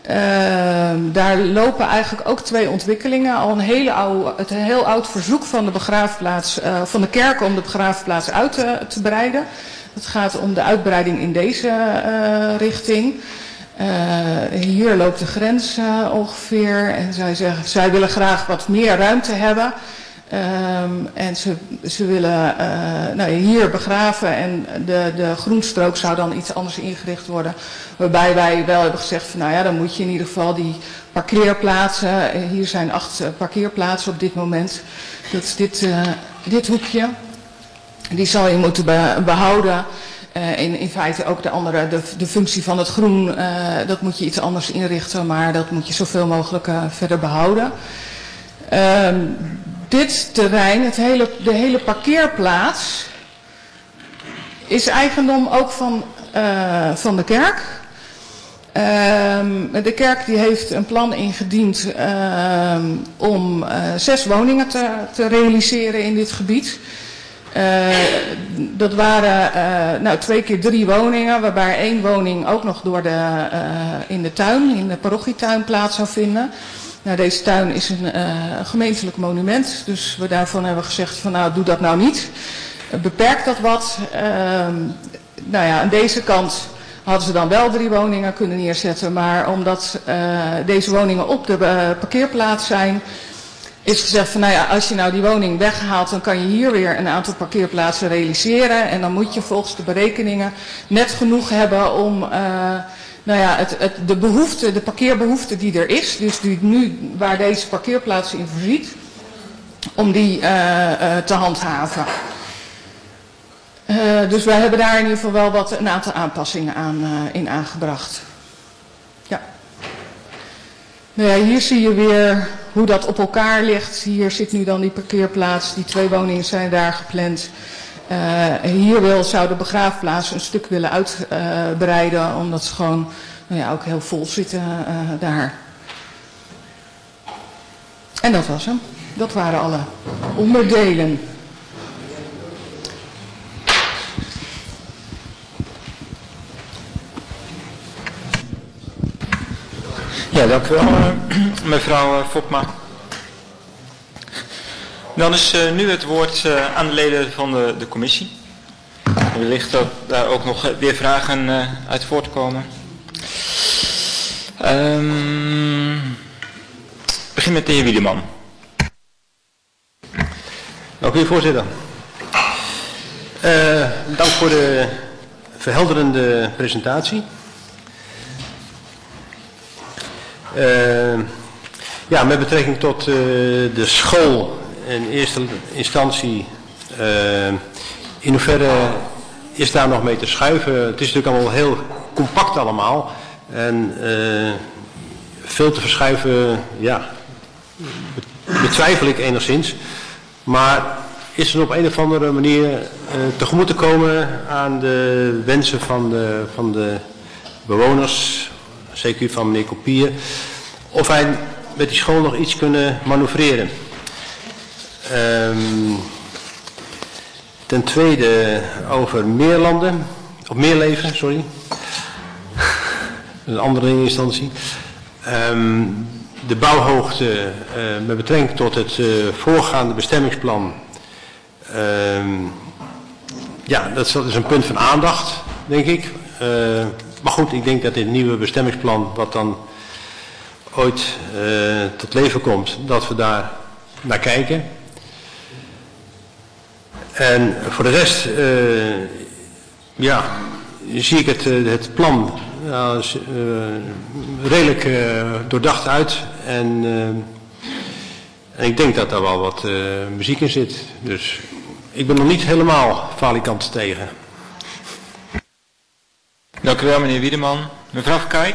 Daar lopen eigenlijk ook 2 ontwikkelingen. Al een heel oud verzoek van de begraafplaats, van de kerk om de begraafplaats uit te breiden. Het gaat om de uitbreiding in deze richting. Hier loopt de grens ongeveer en zij zeggen, zij willen graag wat meer ruimte hebben. En ze willen hier begraven en de groenstrook zou dan iets anders ingericht worden. Waarbij wij wel hebben gezegd van nou ja, dan moet je in ieder geval die parkeerplaatsen, hier zijn 8 parkeerplaatsen op dit moment. Dat is dit hoekje. Die zal je moeten behouden. In feite ook de functie van het groen, dat moet je iets anders inrichten, maar dat moet je zoveel mogelijk verder behouden. Dit terrein, de hele parkeerplaats, is eigendom ook van de kerk. De kerk die heeft een plan ingediend om 6 woningen te realiseren in dit gebied. Dat waren 2 keer 3 woningen, waarbij 1 woning ook nog in de parochietuin plaats zou vinden. Nou, deze tuin is een gemeentelijk monument, dus we daarvan hebben gezegd van nou, doe dat nou niet. Beperk dat wat. Aan deze kant hadden ze dan wel 3 woningen kunnen neerzetten, maar omdat deze woningen op de parkeerplaats zijn, is gezegd van nou ja, als je nou die woning weghaalt, dan kan je hier weer een aantal parkeerplaatsen realiseren en dan moet je volgens de berekeningen net genoeg hebben om de parkeerbehoefte die er is, dus die nu waar deze parkeerplaats in voorziet, om die te handhaven. Dus wij hebben daar in ieder geval wel een aantal aanpassingen in aangebracht. Ja. Nou ja, hier zie je weer hoe dat op elkaar ligt. Hier zit nu dan die parkeerplaats, die 2 woningen zijn daar gepland. Hier zou de begraafplaats een stuk willen uitbreiden, omdat ze gewoon ook heel vol zitten daar. En dat was hem. Dat waren alle onderdelen. Ja, dank u wel, mevrouw Fopma. Dan is nu het woord aan de leden van de commissie. Wellicht dat daar ook nog weer vragen uit voortkomen. Begin met de heer Wiedeman. Dank u, voorzitter. Dank voor de verhelderende presentatie. Met betrekking tot de school in eerste instantie, in hoeverre is daar nog mee te schuiven? Het is natuurlijk allemaal heel compact allemaal en veel te verschuiven, betwijfel ik enigszins. Maar is er op een of andere manier tegemoet te komen aan de wensen van de bewoners, zeker van meneer Kopier, of wij met die school nog iets kunnen manoeuvreren. Ten tweede over Meerleven, sorry. Een andere instantie. De bouwhoogte met betrekking tot het voorgaande bestemmingsplan. Dat is een punt van aandacht, denk ik. Maar goed, ik denk dat dit nieuwe bestemmingsplan, wat dan ooit tot leven komt, dat we daar naar kijken. En voor de rest, zie ik het plan redelijk doordacht uit. En ik denk dat daar wel wat muziek in zit. Dus ik ben nog niet helemaal falikant tegen. Dank u wel, meneer Wiedeman. Mevrouw Verkijk.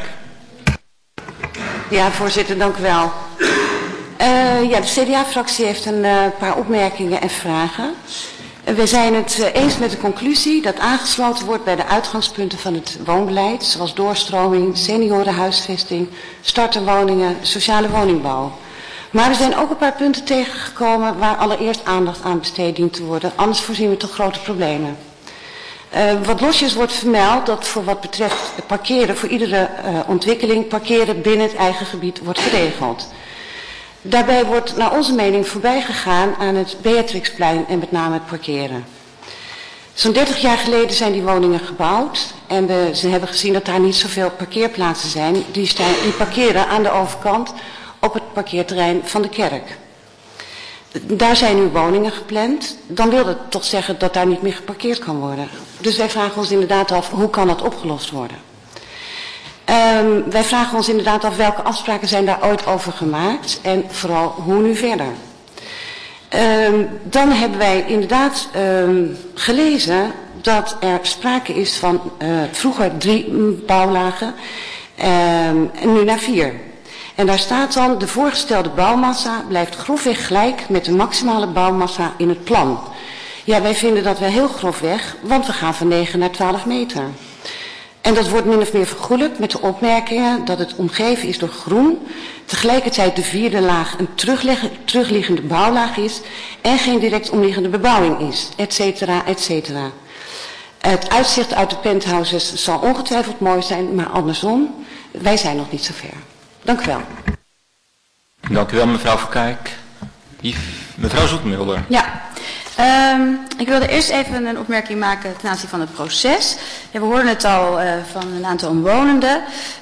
Ja, voorzitter, dank u wel. De CDA-fractie heeft een paar opmerkingen en vragen. We zijn het eens met de conclusie dat aangesloten wordt bij de uitgangspunten van het woonbeleid, zoals doorstroming, seniorenhuisvesting, starterwoningen, sociale woningbouw. Maar er zijn ook een paar punten tegengekomen waar allereerst aandacht aan besteed dient te worden, anders voorzien we toch grote problemen. Wat losjes wordt vermeld dat voor wat betreft parkeren, voor iedere ontwikkeling, parkeren binnen het eigen gebied wordt geregeld. Daarbij wordt naar onze mening voorbij gegaan aan het Beatrixplein en met name het parkeren. Zo'n 30 jaar geleden zijn die woningen gebouwd en ze hebben gezien dat daar niet zoveel parkeerplaatsen zijn. Die parkeren aan de overkant op het parkeerterrein van de kerk. Daar zijn nu woningen gepland. Dan wil dat toch zeggen dat daar niet meer geparkeerd kan worden. Dus wij vragen ons inderdaad af, hoe kan dat opgelost worden? Wij vragen ons inderdaad af welke afspraken zijn daar ooit over gemaakt en vooral hoe nu verder. Dan hebben wij inderdaad gelezen dat er sprake is van vroeger 3 bouwlagen en nu naar 4. En daar staat dan, de voorgestelde bouwmassa blijft grofweg gelijk met de maximale bouwmassa in het plan. Ja, wij vinden dat wel heel grofweg, want we gaan van 9 naar 12 meter. En dat wordt min of meer vergoelijkt met de opmerkingen dat het omgeven is door groen, tegelijkertijd de 4e laag een terugliggende bouwlaag is en geen direct omliggende bebouwing is, et cetera, et cetera. Het uitzicht uit de penthouses zal ongetwijfeld mooi zijn, maar andersom, wij zijn nog niet zo ver. Dank u wel. Dank u wel, mevrouw Verkijk. Mevrouw Zoetmulder. Ja, ik wilde eerst even een opmerking maken ten aanzien van het proces. Ja, we hoorden het al van een aantal omwonenden.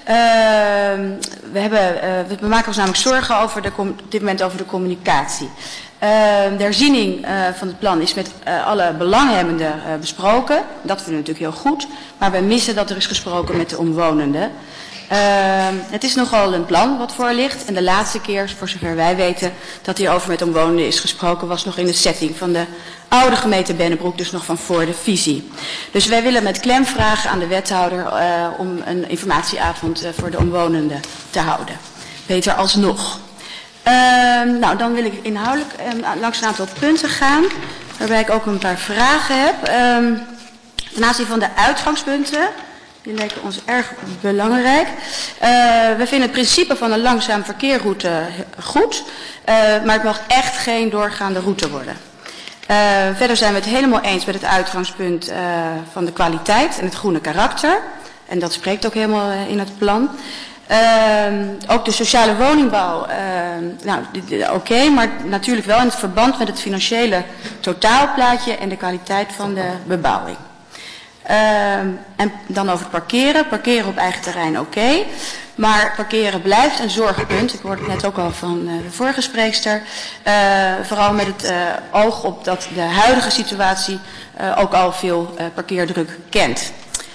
We maken ons namelijk zorgen over op dit moment over de communicatie. De herziening van het plan is met alle belanghebbenden besproken. Dat vinden we natuurlijk heel goed. Maar we missen dat er is gesproken met de omwonenden. Het is nogal een plan wat voor ligt. En de laatste keer, voor zover wij weten, dat hierover met omwonenden is gesproken, was nog in de setting van de oude gemeente Bennebroek, dus nog van voor de visie. Dus wij willen met klem vragen aan de wethouder om een informatieavond voor de omwonenden te houden. Beter alsnog. Nou, dan wil ik inhoudelijk langs een aantal punten gaan, waarbij ik ook een paar vragen heb. Ten aanzien van de uitgangspunten. Die lijken ons erg belangrijk. We vinden het principe van een langzaam verkeerroute goed, maar het mag echt geen doorgaande route worden. Verder zijn we het helemaal eens met het uitgangspunt van de kwaliteit en het groene karakter. En dat spreekt ook helemaal in het plan. Ook de sociale woningbouw, oké, maar natuurlijk wel in het verband met het financiële totaalplaatje en de kwaliteit van de bebouwing. En dan over het parkeren. Parkeren op eigen terrein oké. Maar parkeren blijft een zorgpunt. Ik hoorde het net ook al van de vorige spreekster. Vooral met het oog op dat de huidige situatie ook al veel parkeerdruk kent.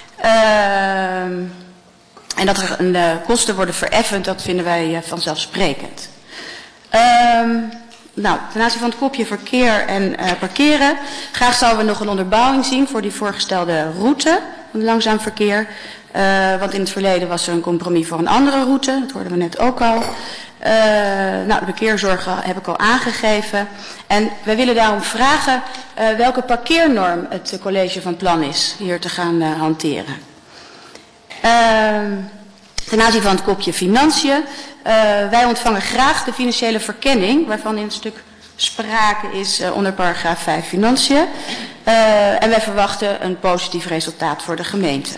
En dat er kosten worden vereffend, dat vinden wij vanzelfsprekend. Nou, ten aanzien van het kopje verkeer en parkeren. Graag zouden we nog een onderbouwing zien voor die voorgestelde route van langzaam verkeer. Want in het verleden was er een compromis voor een andere route. Dat hoorden we net ook al. Nou, de parkeerzorgen heb ik al aangegeven. En wij willen daarom vragen welke parkeernorm het college van plan is hier te gaan hanteren. Ten aanzien van het kopje financiën. Wij ontvangen graag de financiële verkenning, waarvan in het stuk sprake is onder paragraaf 5 financiën. En wij verwachten een positief resultaat voor de gemeente.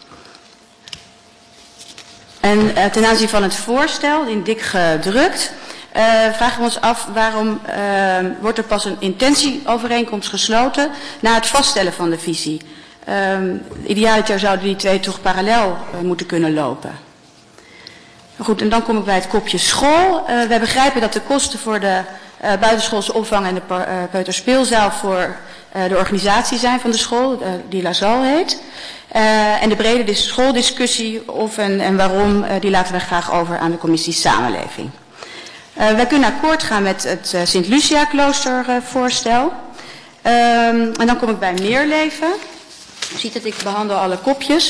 En ten aanzien van het voorstel, in dik gedrukt, vragen we ons af waarom wordt er pas een intentieovereenkomst gesloten na het vaststellen van de visie. Idealiter zouden die twee toch parallel moeten kunnen lopen. Goed, en dan kom ik bij het kopje school. Wij begrijpen dat de kosten voor de buitenschoolse opvang en de peuterspeelzaal voor de organisatie zijn van de school, die La Salle heet. En de brede schooldiscussie of en waarom, die laten we graag over aan de commissie Samenleving. Wij kunnen akkoord gaan met het Sint-Lucia-klooster voorstel. En dan kom ik bij Meerleven. U ziet dat ik behandel alle kopjes.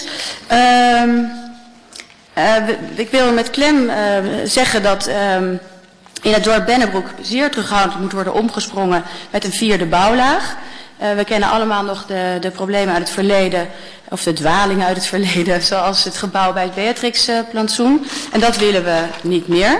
Ik wil met klem zeggen dat in het dorp Bennebroek zeer terughoudend moet worden omgesprongen met een 4e bouwlaag. We kennen allemaal nog de problemen uit het verleden, of de dwalingen uit het verleden, zoals het gebouw bij het Beatrix-plantsoen. En dat willen we niet meer.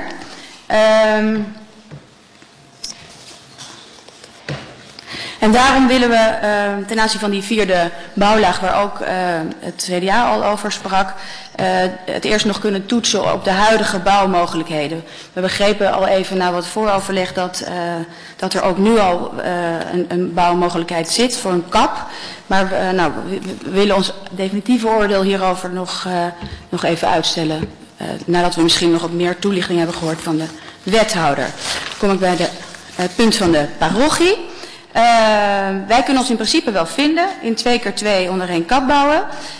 En daarom willen we ten aanzien van die vierde bouwlaag, waar ook het CDA al over sprak, het eerst nog kunnen toetsen op de huidige bouwmogelijkheden. We begrepen al even na wat vooroverleg dat er ook nu al een bouwmogelijkheid zit voor een kap. Maar we willen ons definitieve oordeel hierover nog even uitstellen. Nadat we misschien nog wat meer toelichting hebben gehoord van de wethouder. Dan kom ik bij het punt van de parochie. Wij kunnen ons in principe wel vinden in 2x2 onder één kap bouwen.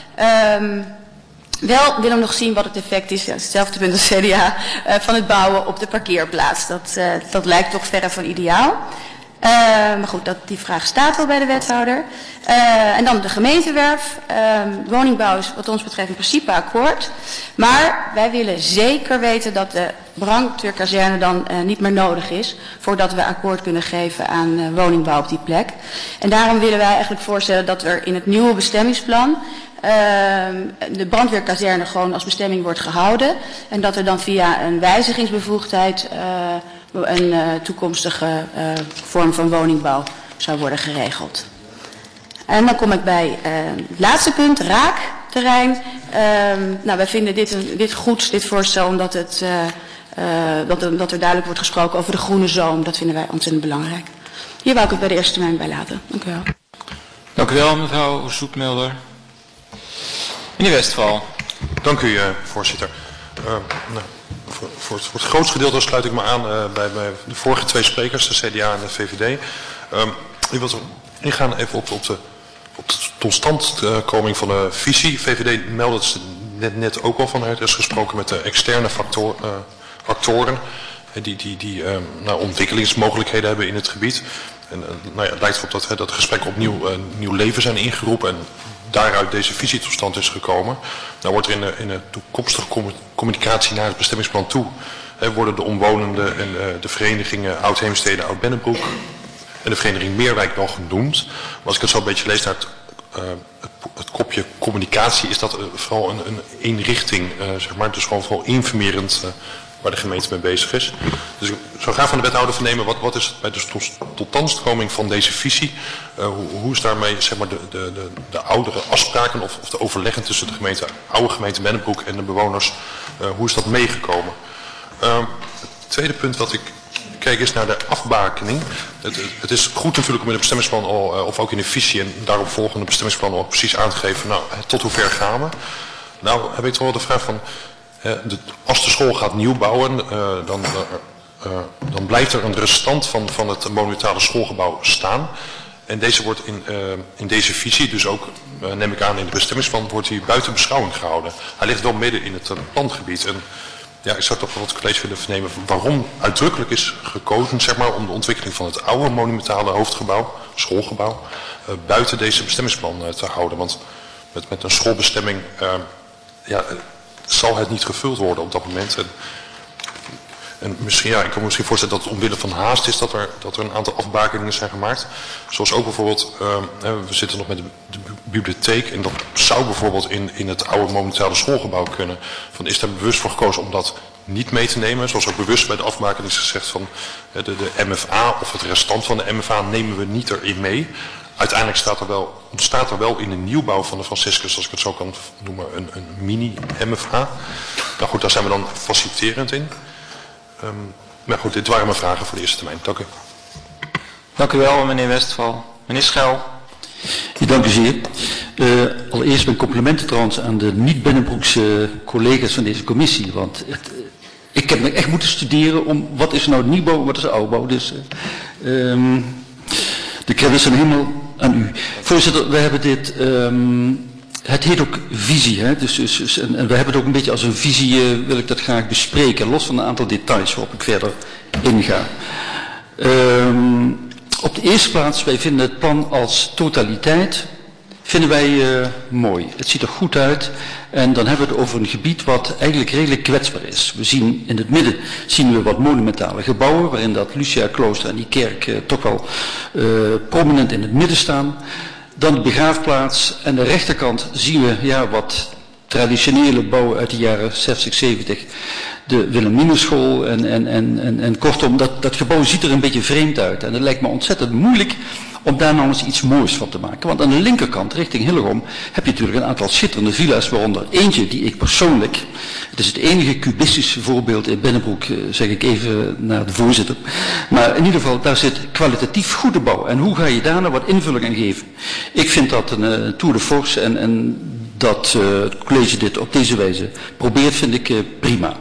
Wel willen we nog zien wat het effect is, hetzelfde punt als CDA, van het bouwen op de parkeerplaats. Dat lijkt toch verre van ideaal. Maar goed, die vraag staat wel bij de wethouder. En dan de gemeentewerf. Woningbouw is wat ons betreft in principe akkoord. Maar wij willen zeker weten dat de brandweerkazerne dan niet meer nodig is, voordat we akkoord kunnen geven aan woningbouw op die plek. En daarom willen wij eigenlijk voorstellen dat er in het nieuwe bestemmingsplan de brandweerkazerne gewoon als bestemming wordt gehouden. En dat er dan via een wijzigingsbevoegdheid een toekomstige vorm van woningbouw zou worden geregeld. En dan kom ik bij het laatste punt, raakterrein. Wij vinden dit goed, dit voorstel, omdat dat er duidelijk wordt gesproken over de groene zoom. Dat vinden wij ontzettend belangrijk. Hier wou ik het bij de eerste termijn bij laten. Dank u wel. Dank u wel, mevrouw Zoetmelder. Meneer Westphal. Dank u, voorzitter. Voor het grootste gedeelte sluit ik me aan bij de vorige twee sprekers, de CDA en de VVD. Ik wil ingaan even op de totstandkoming van de visie. VVD meldde het net ook al van. Er is gesproken met de externe actoren die ontwikkelingsmogelijkheden hebben in het gebied. En het lijkt erop dat gesprekken opnieuw nieuw leven zijn ingeroepen en daaruit deze visie tot stand is gekomen. Nou wordt er in de toekomstige communicatie naar het bestemmingsplan toe worden de omwonenden en de verenigingen Oud-Heemstede, Oud-Bennebroek en de vereniging Meerwijk wel genoemd. Maar als ik het zo een beetje lees naar het kopje communicatie, is dat vooral een inrichting, zeg maar. Dus gewoon vooral informerend waar de gemeente mee bezig is. Dus ik zou graag van de wethouder vernemen, wat is het bij de totstandkoming van deze visie? Hoe is daarmee, zeg maar, de oudere afspraken of de overleggen tussen de oude gemeente Bennebroek en de bewoners, hoe is dat meegekomen? Het tweede punt wat ik kijk is naar de afbakening. Het is goed natuurlijk om in het bestemmingsplan al, of ook in de visie en daarop volgende bestemmingsplan al precies aan te geven, tot hoe ver gaan we? Nou heb ik toch wel de vraag van, als de school gaat nieuw bouwen, dan blijft er een restant van het monumentale schoolgebouw staan. En deze wordt in deze visie, dus ook neem ik aan in het bestemmingsplan, wordt hij buiten beschouwing gehouden. Hij ligt wel midden in het plangebied. En ja, ik zou toch wel het college willen vernemen waarom uitdrukkelijk is gekozen, zeg maar, om de ontwikkeling van het oude monumentale hoofdgebouw, schoolgebouw, buiten deze bestemmingsplan te houden. Want met een schoolbestemming zal het niet gevuld worden op dat moment. En misschien, ik kan me misschien voorstellen dat het omwille van haast is dat er een aantal afbakeningen zijn gemaakt. Zoals ook bijvoorbeeld, we zitten nog met de bibliotheek en dat zou bijvoorbeeld in het oude monumentale schoolgebouw kunnen. Is daar bewust voor gekozen om dat niet mee te nemen? Zoals ook bewust bij de afbakening is gezegd van de MFA of het restant van de MFA nemen we niet erin mee. Uiteindelijk ontstaat er wel in de nieuwbouw van de Franciscus, als ik het zo kan noemen, een mini-MFA. Nou goed, daar zijn we dan faciliterend in. Maar goed, dit waren mijn vragen voor de eerste termijn. Dank u. Dank u wel, meneer Westphal. Meneer Schel. Ja, dank u zeer. Allereerst mijn complimenten trouwens aan de niet-Bennebroekse collega's van deze commissie. Want ik heb me echt moeten studeren om wat is nou nieuwbouw en wat is oudbouw. Dus de credits zijn helemaal aan u. Voorzitter, we hebben dit... Het heet ook visie, hè? En we hebben het ook een beetje als een visie, wil ik dat graag bespreken, los van een aantal details waarop ik verder inga. Op de eerste plaats, wij vinden het plan als totaliteit, vinden wij mooi. Het ziet er goed uit en dan hebben we het over een gebied wat eigenlijk redelijk kwetsbaar is. We zien in het midden wat monumentale gebouwen, waarin dat Lucia Klooster en die kerk toch wel prominent in het midden staan. Dan de begraafplaats en de rechterkant zien we wat traditionele bouwen uit de jaren 60, 70. De Wilhelminenschool en kortom, dat gebouw ziet er een beetje vreemd uit. En het lijkt me ontzettend moeilijk om daar nou eens iets moois van te maken. Want aan de linkerkant, richting Hillegom, heb je natuurlijk een aantal schitterende villa's, waaronder eentje die ik persoonlijk, het is het enige cubistische voorbeeld in Bennebroek, zeg ik even naar de voorzitter, maar in ieder geval, daar zit kwalitatief goede bouw. En hoe ga je daar nou wat invulling aan geven? Ik vind dat een tour de force en dat het college dit op deze wijze probeert, vind ik prima.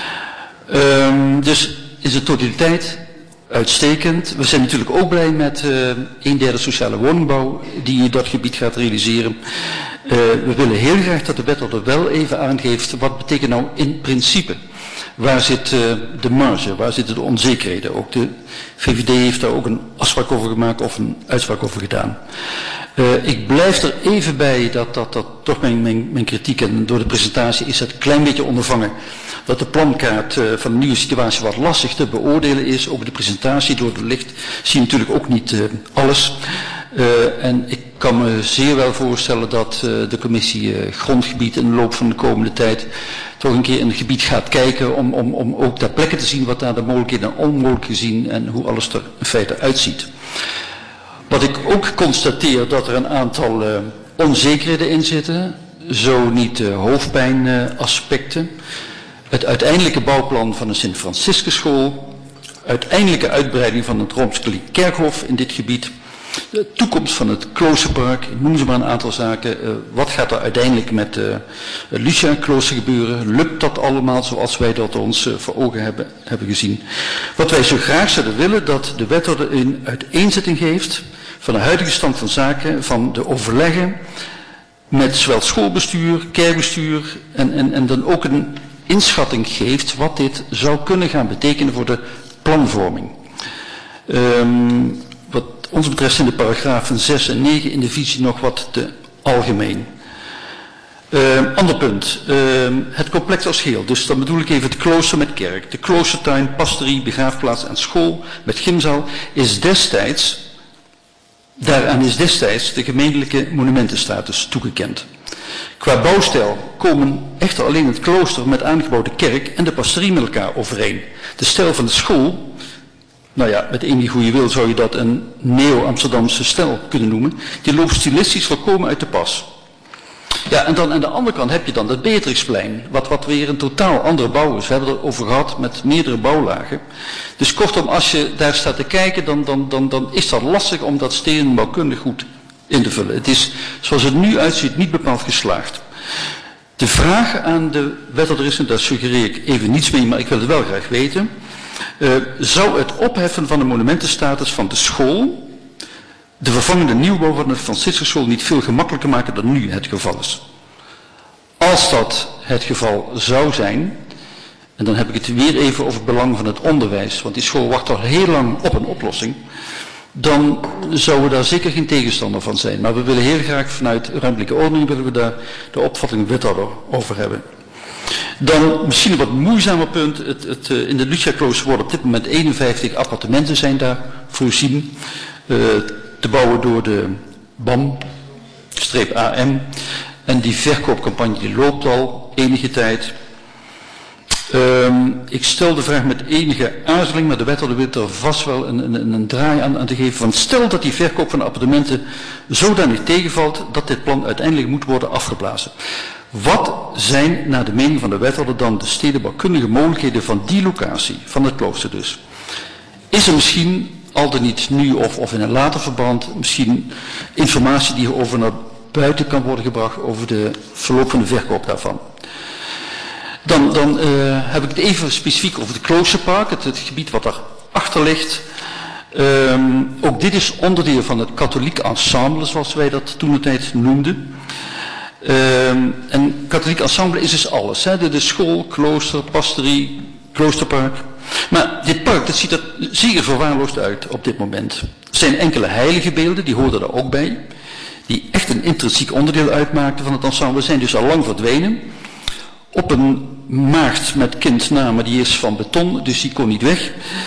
Dus in zijn totaliteit uitstekend. We zijn natuurlijk ook blij met 1/3 sociale woningbouw die dat gebied gaat realiseren. We willen heel graag dat de wethouder wel even aangeeft wat betekent nou in principe. Waar zit de marge, waar zitten de onzekerheden? Ook de VVD heeft daar ook een afspraak over gemaakt of een uitspraak over gedaan. Ik blijf er even bij dat toch mijn kritiek en door de presentatie is het een klein beetje ondervangen. Dat de plankaart van de nieuwe situatie wat lastig te beoordelen is. Ook de presentatie door het licht zie je natuurlijk ook niet alles. En ik kan me zeer wel voorstellen dat de commissie grondgebied in de loop van de komende tijd toch een keer in het gebied gaat kijken om ook ter plekke te zien wat daar de mogelijkheden en onmogelijkheden zien en hoe alles er in feite uitziet. Wat ik ook constateer dat er een aantal onzekerheden in zitten, zo niet hoofdpijnaspecten. Het uiteindelijke bouwplan van de Sint-Franciscusschool, uiteindelijke uitbreiding van het Rooms-Katholiek Kerkhof in dit gebied, de toekomst van het Kloosterpark, ik noem ze maar een aantal zaken. Wat gaat er uiteindelijk met het Lucia-klooster gebeuren? Lukt dat allemaal zoals wij dat ons voor ogen hebben gezien? Wat wij zo graag zouden willen, dat de wethouder een uiteenzetting geeft van de huidige stand van zaken, van de overleggen met zowel schoolbestuur, kerkbestuur en dan ook een inschatting geeft wat dit zou kunnen gaan betekenen voor de planvorming. Wat ons betreft zijn de paragrafen 6 en 9 in de visie nog wat te algemeen. Ander punt, het complex als geheel. Dus dan bedoel ik even het klooster met kerk. De kloostertuin, pastorie, begraafplaats en school met gymzaal daaraan is destijds de gemeentelijke monumentenstatus toegekend. Qua bouwstijl komen echter alleen het klooster met aangebouwde kerk en de pastorie met elkaar overeen. De stijl van de school, nou ja, met enige goede wil zou je dat een neo-Amsterdamse stijl kunnen noemen, die loopt stilistisch volkomen uit de pas. Ja, en dan aan de andere kant heb je dan het Beatrixplein, wat weer een totaal andere bouw is. We hebben het erover gehad met meerdere bouwlagen. Dus kortom, als je daar staat te kijken, dan is dat lastig om dat stedenbouwkundig goed in te vullen. Het is, zoals het nu uitziet, niet bepaald geslaagd. De vraag aan de wethouder is, en daar suggereer ik even niets mee, maar ik wil het wel graag weten. Zou het opheffen van de monumentenstatus van de school de vervangende nieuwbouw van de Franciscusschool niet veel gemakkelijker maken dan nu het geval is? Als dat het geval zou zijn, en dan heb ik het weer even over het belang van het onderwijs, want die school wacht al heel lang op een oplossing, dan zouden we daar zeker geen tegenstander van zijn. Maar we willen heel graag vanuit ruimtelijke ordening willen we daar de opvatting wethouder over hebben. Dan misschien een wat moeizamer punt. In de Lucia-klooster worden op dit moment 51 appartementen zijn daar voorzien. Te bouwen door de BAM-AM. En die verkoopcampagne die loopt al enige tijd. Ik stel de vraag met enige aarzeling, maar de wethouder wil er vast wel een draai aan te geven. Want stel dat die verkoop van appartementen zodanig tegenvalt dat dit plan uiteindelijk moet worden afgeblazen. Wat zijn naar de mening van de wethouder dan de stedenbouwkundige mogelijkheden van die locatie, van het klooster dus? Is er misschien, al dan niet nu of in een later verband, misschien informatie die over naar buiten kan worden gebracht over de verloop van de verkoop daarvan? Dan heb ik het even specifiek over het Kloosterpark, het gebied wat daarachter ligt. Ook dit is onderdeel van het katholiek ensemble, zoals wij dat toentertijd noemden. En katholiek ensemble is dus alles. Hè? De school, klooster, pastorie, kloosterpark. Maar dit park, dat ziet er zeer verwaarloosd uit op dit moment. Er zijn enkele heilige beelden, die hoorden er ook bij. Die echt een intrinsiek onderdeel uitmaakten van het ensemble, zijn dus al lang verdwenen. Op een maagd met kind na, maar die is van beton, dus die kon niet weg.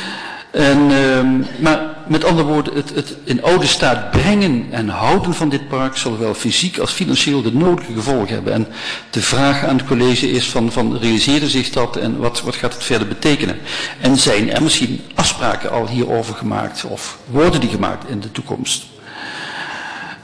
Maar met andere woorden, het in oude staat brengen en houden van dit park zal wel fysiek als financieel de nodige gevolgen hebben. En de vraag aan het college is van realiseerde zich dat en wat gaat het verder betekenen? En zijn er misschien afspraken al hierover gemaakt of worden die gemaakt in de toekomst?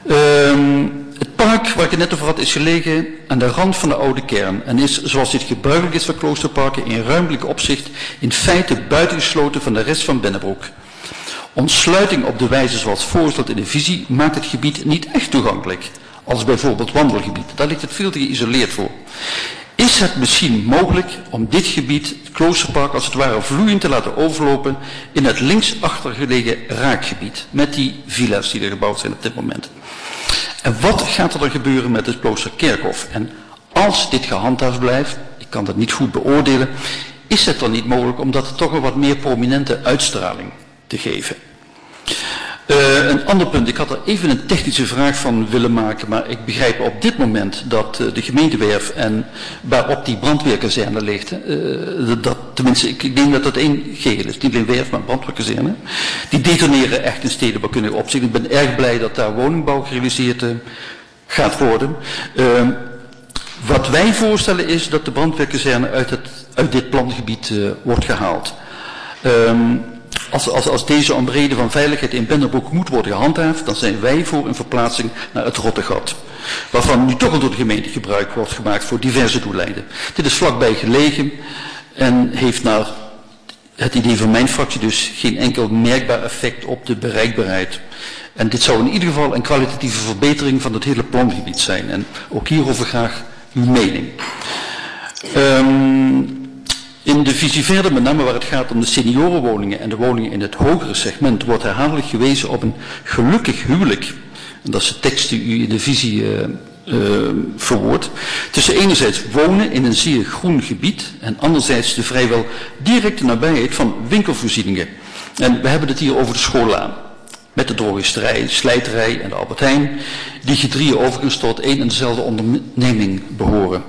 Het park waar ik het net over had is gelegen aan de rand van de oude kern en is, zoals dit gebruikelijk is voor kloosterparken, in ruimtelijk opzicht in feite buitengesloten van de rest van Bennebroek. Ontsluiting op de wijze zoals voorgesteld in de visie maakt het gebied niet echt toegankelijk, als bijvoorbeeld wandelgebied. Daar ligt het veel te geïsoleerd voor. Is het misschien mogelijk om dit gebied, het kloosterpark, als het ware vloeiend te laten overlopen in het linksachter gelegen raakgebied, met die villa's die er gebouwd zijn op dit moment? En wat gaat er dan gebeuren met het kloosterkerkhof? En als dit gehandhaafd blijft, ik kan dat niet goed beoordelen, is het dan niet mogelijk om dat toch een wat meer prominente uitstraling te geven? Een ander punt, ik had er even een technische vraag van willen maken, maar ik begrijp op dit moment dat de gemeentewerf en waarop die brandweerkazerne ligt, tenminste ik denk dat dat één geheel is, niet alleen werf maar brandweerkazerne, die detoneren echt in stedenbouwkundige opzicht. Ik ben erg blij dat daar woningbouw gerealiseerd gaat worden. Wat wij voorstellen is dat de brandweerkazerne uit dit plangebied wordt gehaald. Als deze om reden van veiligheid in Bennebroek moet worden gehandhaafd, dan zijn wij voor een verplaatsing naar het Rottegat, waarvan nu toch al door de gemeente gebruik wordt gemaakt voor diverse doeleinden. Dit is vlakbij gelegen en heeft naar het idee van mijn fractie dus geen enkel merkbaar effect op de bereikbaarheid. En dit zou in ieder geval een kwalitatieve verbetering van het hele plangebied zijn. En ook hierover graag uw mening. In de visie verder, met name waar het gaat om de seniorenwoningen en de woningen in het hogere segment, wordt herhaaldelijk gewezen op een gelukkig huwelijk. En dat is de tekst die u in de visie verwoordt. Tussen enerzijds wonen in een zeer groen gebied en anderzijds de vrijwel directe nabijheid van winkelvoorzieningen. En we hebben het hier over de schoollaan. Met de drogisterij, slijterij en de Albert Heijn, die gedrieën overigens tot één en dezelfde onderneming behoren.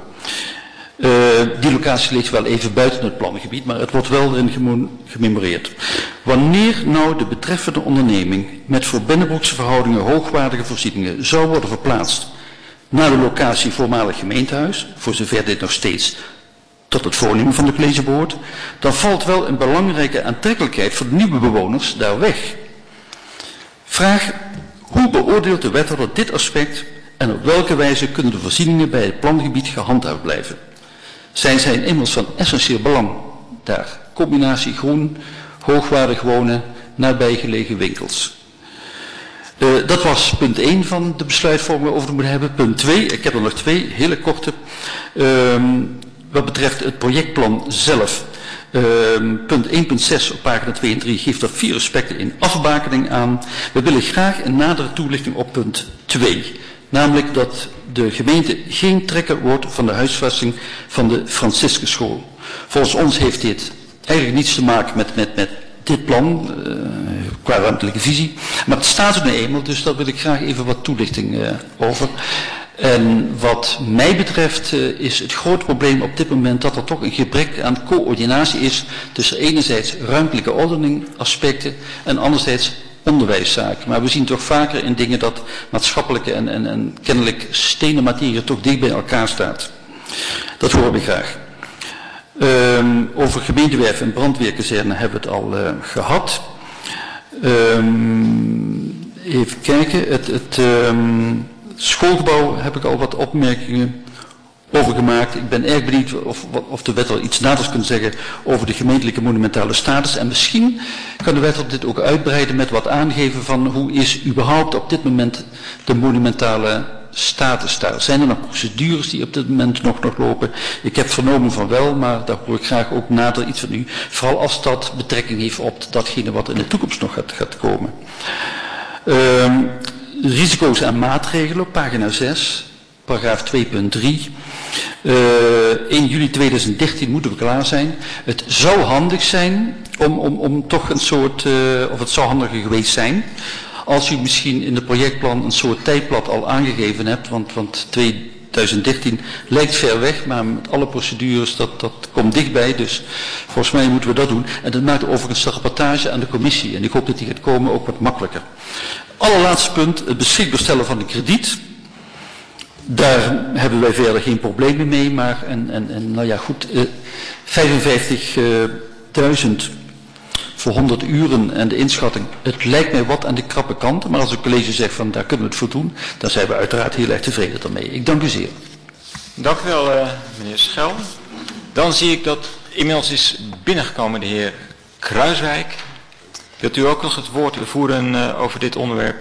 Die locatie ligt wel even buiten het plangebied, maar het wordt wel erin gememoreerd. Wanneer nou de betreffende onderneming met voor Bennebroekse verhoudingen hoogwaardige voorzieningen zou worden verplaatst naar de locatie voormalig gemeentehuis, voor zover dit nog steeds tot het voornemen van de college behoort, dan valt wel een belangrijke aantrekkelijkheid voor de nieuwe bewoners daar weg. Vraag, hoe beoordeelt de wethouder dit aspect en op welke wijze kunnen de voorzieningen bij het plangebied gehandhaafd blijven? Zijn immers van essentieel belang daar. Combinatie groen, hoogwaardig wonen, nabijgelegen winkels. Dat was punt 1 van de besluitvorming waarover we moeten hebben. Punt 2, ik heb er nog 2, hele korte. Wat betreft het projectplan zelf. Punt 1.6 op pagina 2 en 3 geeft er 4 aspecten in afbakening aan. We willen graag een nadere toelichting op punt 2. Namelijk dat de gemeente geen trekker wordt van de huisvesting van de Franciscusschool. Volgens ons heeft dit eigenlijk niets te maken met dit plan, qua ruimtelijke visie. Maar het staat er nu eenmaal, dus daar wil ik graag even wat toelichting over. En wat mij betreft is het groot probleem op dit moment dat er toch een gebrek aan coördinatie is tussen enerzijds ruimtelijke ordening aspecten en anderzijds onderwijszaken. Maar we zien toch vaker in dingen dat maatschappelijke en kennelijk stenen materie toch dicht bij elkaar staat. Dat horen we graag. Over gemeentewerf en brandweerkazerne hebben we het al gehad. Even kijken. Het schoolgebouw heb ik al wat opmerkingen over gemaakt. Ik ben erg benieuwd of de wethouder iets naders kunt zeggen over de gemeentelijke monumentale status. En misschien kan de wethouder dit ook uitbreiden met wat aangeven van hoe is überhaupt op dit moment de monumentale status daar. Zijn er nog procedures die op dit moment nog lopen? Ik heb vernomen van wel, maar daar hoor ik graag ook nader iets van u. Vooral als dat betrekking heeft op datgene wat in de toekomst nog gaat komen. Risico's en maatregelen, pagina 6, paragraaf 2.3. 1 juli 2013 moeten we klaar zijn. Het zou handig zijn om toch een soort, of het zou handiger geweest zijn, als u misschien in het projectplan een soort tijdpad al aangegeven hebt, want 2013 lijkt ver weg, maar met alle procedures, dat komt dichtbij, dus volgens mij moeten we dat doen. En dat maakt overigens de rapportage aan de commissie, en ik hoop dat die gaat komen, ook wat makkelijker. Allerlaatste punt, het beschikbaar stellen van de krediet. Daar hebben wij verder geen problemen mee, maar nou ja goed, 55.000 voor 100 uren en de inschatting, het lijkt mij wat aan de krappe kant, maar als het college zegt van daar kunnen we het voor doen, dan zijn we uiteraard heel erg tevreden daarmee. Ik dank u zeer. Dank u wel, meneer Schel. Dan zie ik dat inmiddels is binnengekomen de heer Kruiswijk. Wilt u ook nog het woord voeren over dit onderwerp?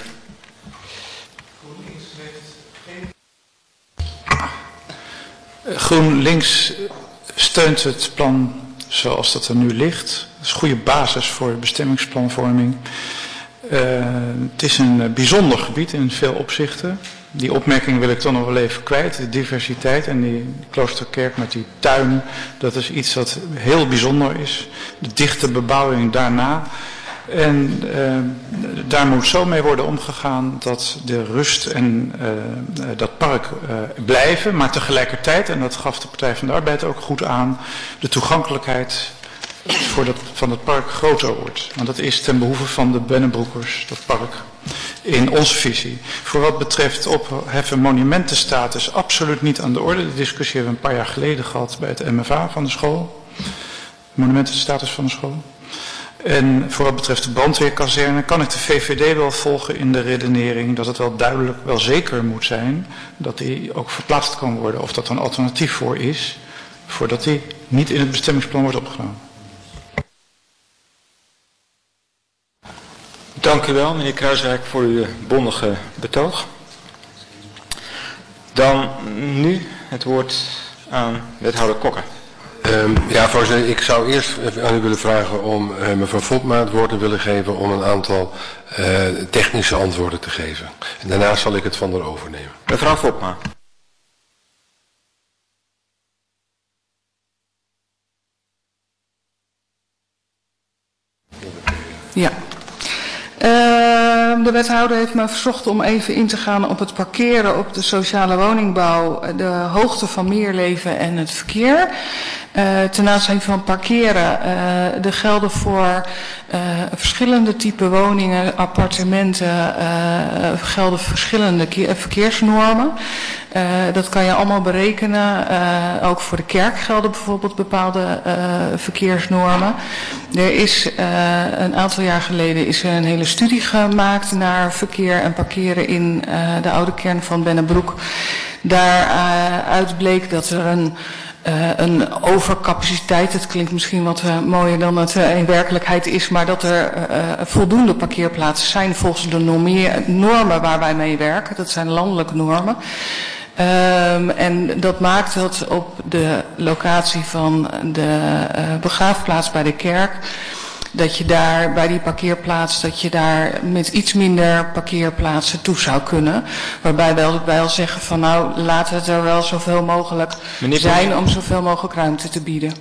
GroenLinks steunt het plan zoals dat er nu ligt. Dat is een goede basis voor bestemmingsplanvorming. Het is een bijzonder gebied in veel opzichten. Die opmerking wil ik toch nog wel even kwijt. De diversiteit en die Kloosterkerk met die tuin, dat is iets wat heel bijzonder is. De dichte bebouwing daarna. En daar moet zo mee worden omgegaan dat de rust en dat park blijven. Maar tegelijkertijd, en dat gaf de Partij van de Arbeid ook goed aan, de toegankelijkheid van het park groter wordt. Want dat is ten behoeve van de Bennebroekers, dat park, in onze visie. Voor wat betreft opheffen monumentenstatus absoluut niet aan de orde. De discussie hebben we een paar jaar geleden gehad bij het MFA van de school. Monumentenstatus van de school. En voor wat betreft de brandweerkazerne kan ik de VVD wel volgen in de redenering dat het wel duidelijk, wel zeker moet zijn dat die ook verplaatst kan worden. Of dat er een alternatief voor is, voordat die niet in het bestemmingsplan wordt opgenomen. Dank u wel, meneer Kruiswijk, voor uw bondige betoog. Dan nu het woord aan wethouder Kokker. Ja, voorzitter, ik zou eerst aan u willen vragen om mevrouw Vopma het woord te willen geven om een aantal technische antwoorden te geven. En daarna zal ik het van haar overnemen. Mevrouw Vopma. Ja. De wethouder heeft me verzocht om even in te gaan op het parkeren op de sociale woningbouw, de hoogte van meerleven en het verkeer. Ten aanzien van parkeren, de gelden voor verschillende type woningen, appartementen, gelden verschillende verkeersnormen. Dat kan je allemaal berekenen. Ook voor de kerk gelden bijvoorbeeld bepaalde verkeersnormen. Er is een aantal jaar geleden is er een hele studie gemaakt naar verkeer en parkeren in de oude kern van Bennebroek. Daaruit bleek dat er een overcapaciteit, het klinkt misschien wat mooier dan het in werkelijkheid is, maar dat er voldoende parkeerplaatsen zijn volgens de normen waar wij mee werken. Dat zijn landelijke normen. En dat maakt dat op de locatie van de begraafplaats bij de kerk, dat je daar bij die parkeerplaats, dat je daar met iets minder parkeerplaatsen toe zou kunnen. Waarbij wij al zeggen van nou, laten het er wel zoveel mogelijk zijn om zoveel mogelijk ruimte te bieden.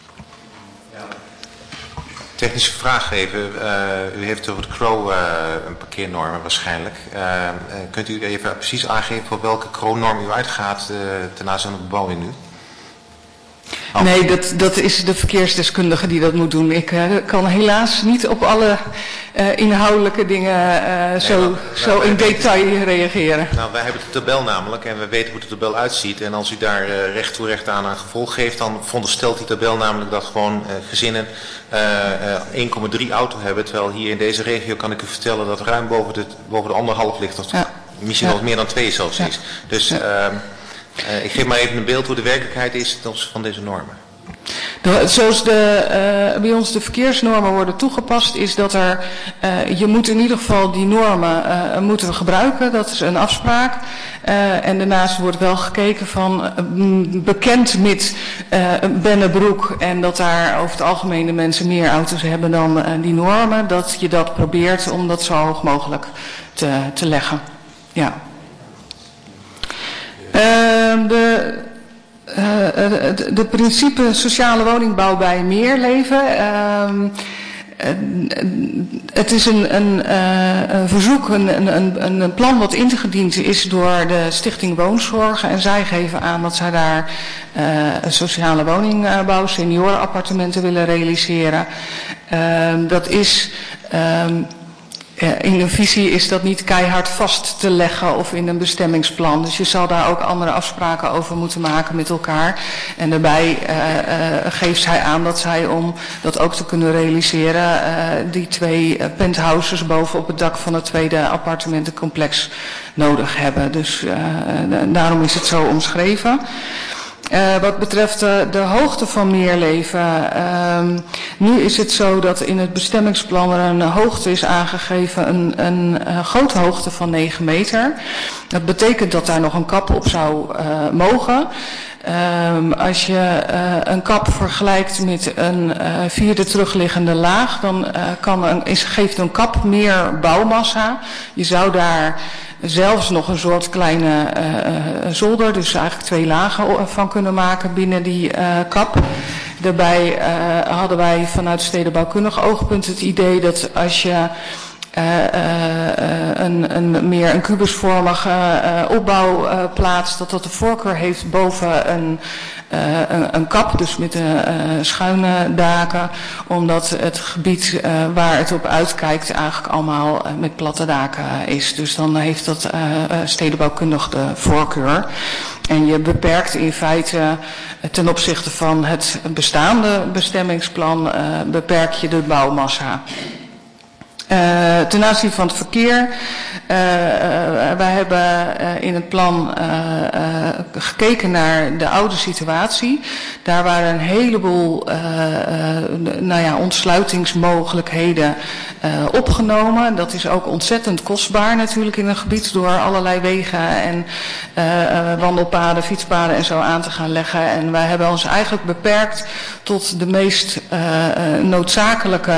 Technische vraag even. U heeft over de CRO een parkeernormen waarschijnlijk. Kunt u even precies aangeven voor welke CRO-norm u uitgaat ten aanzien van de bebouwing nu? Nee, dat is de verkeersdeskundige die dat moet doen. Ik kan helaas niet op alle inhoudelijke dingen zo in detail reageren. Nou, wij hebben de tabel namelijk en we weten hoe de tabel uitziet. En als u daar recht toe recht aan gevolg geeft, dan veronderstelt die tabel namelijk dat gewoon gezinnen 1,3 auto hebben. Terwijl hier in deze regio kan ik u vertellen dat ruim boven de 1,5 ligt. Of misschien nog meer dan 2 zelfs is. Dus ik geef maar even een beeld hoe de werkelijkheid is ten opzichte van deze normen. Zoals bij ons de verkeersnormen worden toegepast, is dat je moet in ieder geval die normen moeten we gebruiken. Dat is een afspraak. En daarnaast wordt wel gekeken van bekend met Bennebroek en dat daar over het algemeen de mensen meer auto's hebben dan die normen. Dat je dat probeert om dat zo hoog mogelijk te leggen. Ja. De principe sociale woningbouw bij meerleven. Het is een verzoek, een plan wat ingediend is door de Stichting Woonzorg. En zij geven aan dat zij daar een sociale woningbouw, seniorenappartementen willen realiseren. Dat is In een visie is dat niet keihard vast te leggen of in een bestemmingsplan. Dus je zal daar ook andere afspraken over moeten maken met elkaar. En daarbij geeft zij aan dat zij, om dat ook te kunnen realiseren, die 2 penthouses bovenop het dak van het tweede appartementencomplex nodig hebben. Dus daarom is het zo omschreven. Wat betreft de hoogte van Meerleven, nu is het zo dat in het bestemmingsplan er een hoogte is aangegeven, een grote hoogte van 9 meter. Dat betekent dat daar nog een kap op zou mogen. Als je een kap vergelijkt met een 4e terugliggende laag, dan geeft een kap meer bouwmassa. Je zou daar zelfs nog een soort kleine zolder, dus eigenlijk 2 lagen van kunnen maken binnen die kap. Daarbij hadden wij vanuit stedenbouwkundig oogpunt het idee dat als je een kubusvormige opbouw plaatst, dat de voorkeur heeft boven een kap, dus met schuine daken, omdat het gebied waar het op uitkijkt eigenlijk allemaal met platte daken is. Dus dan heeft dat stedenbouwkundig de voorkeur. En je beperkt in feite ten opzichte van het bestaande bestemmingsplan, beperk je de bouwmassa. Ten aanzien van het verkeer, wij hebben in het plan gekeken naar de oude situatie. Daar waren een heleboel ontsluitingsmogelijkheden opgenomen. Dat is ook ontzettend kostbaar natuurlijk in een gebied door allerlei wegen en wandelpaden, fietspaden en zo aan te gaan leggen. En wij hebben ons eigenlijk beperkt tot de meest noodzakelijke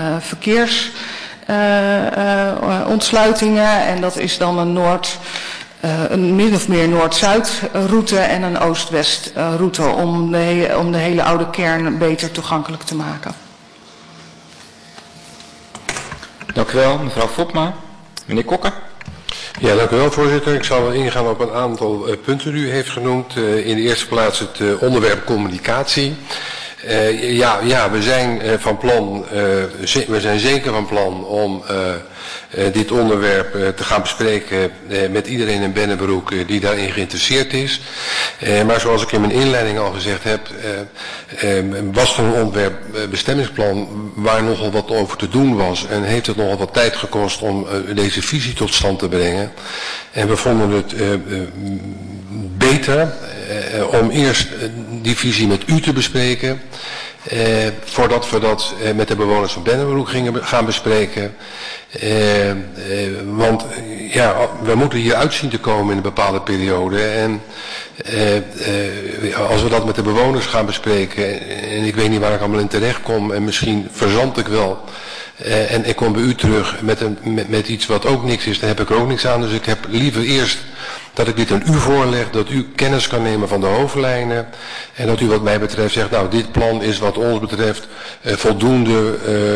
ontsluitingen, en dat is dan een min of meer Noord-Zuid route en een Oost-West route om de hele oude kern beter toegankelijk te maken. Dank u wel, mevrouw Fopma. Meneer Kokker. Ja, dank u wel, voorzitter. Ik zal wel ingaan op een aantal punten die u heeft genoemd. In de eerste plaats het onderwerp communicatie. We zijn van plan, we zijn zeker van plan om dit onderwerp te gaan bespreken met iedereen in Bennebroek die daarin geïnteresseerd is. Maar zoals ik in mijn inleiding al gezegd heb, was er een onderwerp bestemmingsplan waar nogal wat over te doen was en heeft het nogal wat tijd gekost om deze visie tot stand te brengen. En we vonden het beter om eerst die visie met u te bespreken, voordat we dat met de bewoners van Bennebroek gaan bespreken. Want we moeten hier uit zien te komen in een bepaalde periode. En als we dat met de bewoners gaan bespreken, en ik weet niet waar ik allemaal in terecht kom, en misschien verzand ik wel, en ik kom bij u terug met iets wat ook niks is, dan heb ik er ook niks aan. Dus ik heb liever eerst dat ik dit aan u voorleg, dat u kennis kan nemen van de hoofdlijnen en dat u wat mij betreft zegt, nou dit plan is wat ons betreft voldoende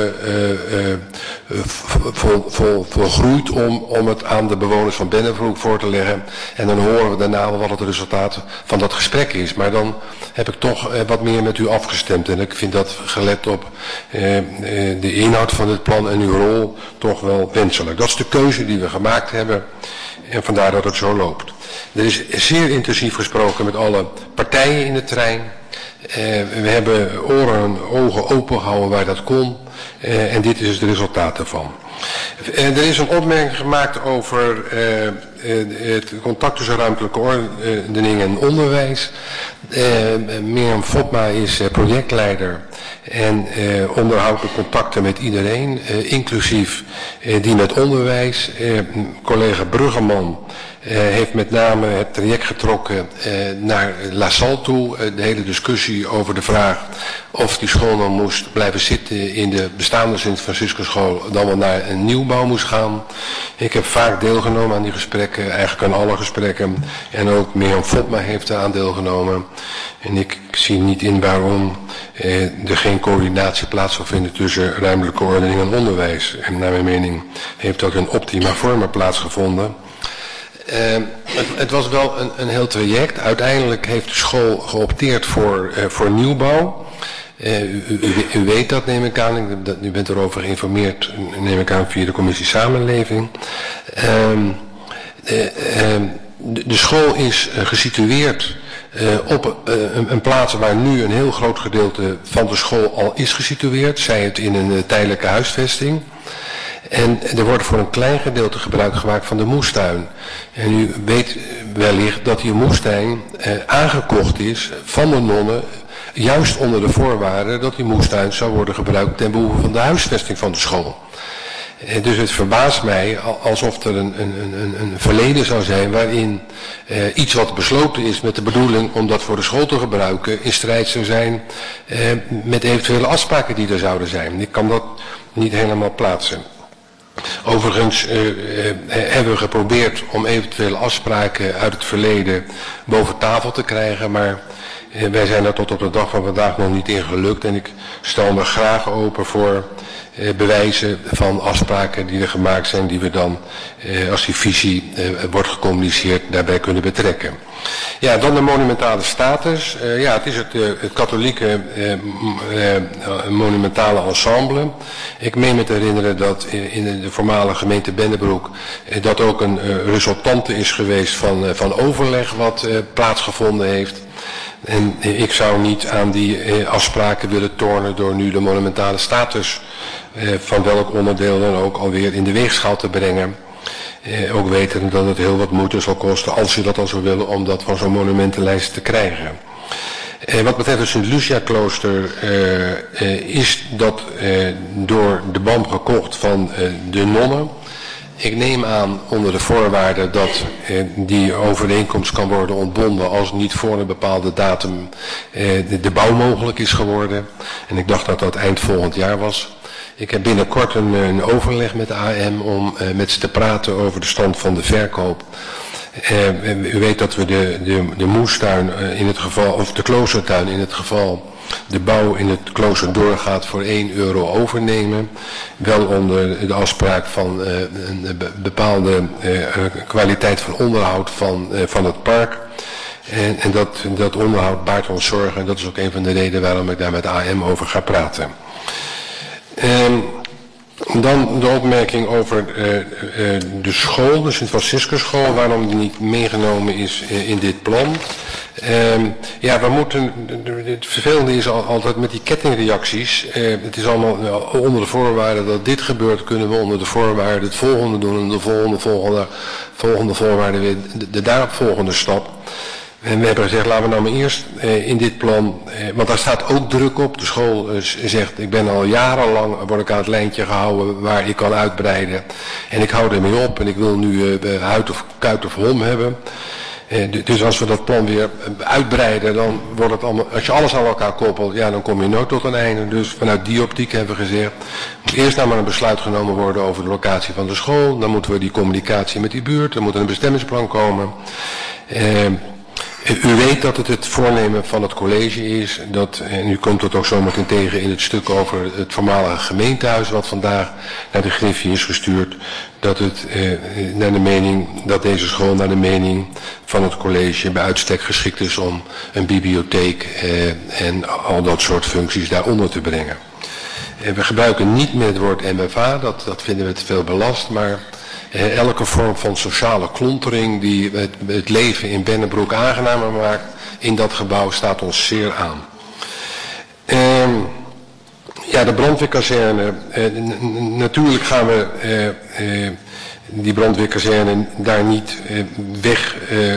volgroeid om het aan de bewoners van Bennebroek voor te leggen. En dan horen we daarna wel wat het resultaat van dat gesprek is. Maar dan heb ik toch wat meer met u afgestemd en ik vind dat gelet op de inhoud van dit plan en uw rol toch wel wenselijk. Dat is de keuze die we gemaakt hebben. En vandaar dat het zo loopt. Er is zeer intensief gesproken met alle partijen in het terrein. We hebben oren en ogen open gehouden waar dat kon. En dit is het resultaat daarvan. Er is een opmerking gemaakt over het contact tussen ruimtelijke ordening en onderwijs. Mirjam Fopma is projectleider en onderhoudt de contacten met iedereen, inclusief die met onderwijs. Collega Bruggeman heeft met name het traject getrokken naar La Salle toe. De hele discussie over de vraag of die school dan moest blijven zitten in de bestaande Sint-Franciscus-school, dan wel naar een nieuwbouw moest gaan. Ik heb vaak deelgenomen aan die gesprekken, eigenlijk aan alle gesprekken. En ook Mirjam Fopma heeft daar aan deelgenomen. En ik zie niet in waarom er geen coördinatie plaats zal vinden tussen ruimtelijke ordening en onderwijs. En naar mijn mening heeft dat in optima forma plaatsgevonden. Het was wel een heel traject. Uiteindelijk heeft de school geopteerd voor nieuwbouw. U weet dat, neem ik aan. U bent erover geïnformeerd, neem ik aan, via de commissie Samenleving. De school is gesitueerd op een plaats waar nu een heel groot gedeelte van de school al is gesitueerd. Zij het in een tijdelijke huisvesting. En er wordt voor een klein gedeelte gebruik gemaakt van de moestuin. En u weet wellicht dat die moestuin aangekocht is van de nonnen, juist onder de voorwaarde dat die moestuin zou worden gebruikt ten behoeve van de huisvesting van de school. Dus het verbaast mij alsof er een verleden zou zijn waarin iets wat besloten is met de bedoeling om dat voor de school te gebruiken in strijd zou zijn met eventuele afspraken die er zouden zijn. Ik kan dat niet helemaal plaatsen. Overigens hebben we geprobeerd om eventuele afspraken uit het verleden boven tafel te krijgen, maar wij zijn daar tot op de dag van vandaag nog niet in gelukt en ik stel me graag open voor bewijzen van afspraken die er gemaakt zijn, die we dan, als die visie wordt gecommuniceerd, daarbij kunnen betrekken. Ja, dan de monumentale status. Ja, het is het katholieke monumentale ensemble. Ik meen me te herinneren dat in de voormalige gemeente Bennebroek dat ook een resultante is geweest van overleg wat plaatsgevonden heeft. En ik zou niet aan die afspraken willen tornen door nu de monumentale status van welk onderdeel dan ook alweer in de weegschaal te brengen. Ook weten dat het heel wat moeite zal kosten, als je dat al zou willen, om dat van zo'n monumentenlijst te krijgen. Wat betreft het Sint-Lucia-klooster is dat door de BAM gekocht van de nonnen. Ik neem aan onder de voorwaarde dat die overeenkomst kan worden ontbonden als niet voor een bepaalde datum de bouw mogelijk is geworden. En ik dacht dat dat eind volgend jaar was. Ik heb binnenkort een overleg met de AM om met ze te praten over de stand van de verkoop. U weet dat we de moestuin in het geval, of de kloostertuin in het geval de bouw in het klooster doorgaat voor €1 overnemen. Wel onder de afspraak van een bepaalde kwaliteit van onderhoud van het park. En dat onderhoud baart ons zorgen en dat is ook een van de redenen waarom ik daar met AM over ga praten. Dan de opmerking over de school, de Sint-Franciscusschool, waarom die niet meegenomen is in dit plan. Ja, we moeten, het vervelende is altijd met die kettingreacties. Het is allemaal onder de voorwaarde dat dit gebeurt, kunnen we onder de voorwaarde het volgende doen en de volgende voorwaarde weer de daaropvolgende stap. En we hebben gezegd, laten we nou maar eerst in dit plan, want daar staat ook druk op. De school zegt, ik ben al jarenlang, word ik aan het lijntje gehouden waar ik kan uitbreiden. En ik hou ermee op en ik wil nu huid of kuit of hom hebben. Dus als we dat plan weer uitbreiden, dan wordt het allemaal, als je alles aan elkaar koppelt, ja, dan kom je nooit tot een einde. Dus vanuit die optiek hebben we gezegd, moet eerst nou maar een besluit genomen worden over de locatie van de school. Dan moeten we die communicatie met die buurt, dan moet er een bestemmingsplan komen. U weet dat het voornemen van het college is, en u komt het ook zo meteen tegen in het stuk over het voormalige gemeentehuis wat vandaag naar de Griffie is gestuurd, dat deze school naar de mening van het college bij uitstek geschikt is om een bibliotheek en al dat soort functies daaronder te brengen. We gebruiken niet meer het woord MFA, dat vinden we te veel belast, maar elke vorm van sociale klontering die het leven in Bennebroek aangenamer maakt in dat gebouw staat ons zeer aan. Ja, de brandweerkazerne. Natuurlijk gaan we die brandweerkazerne daar niet weg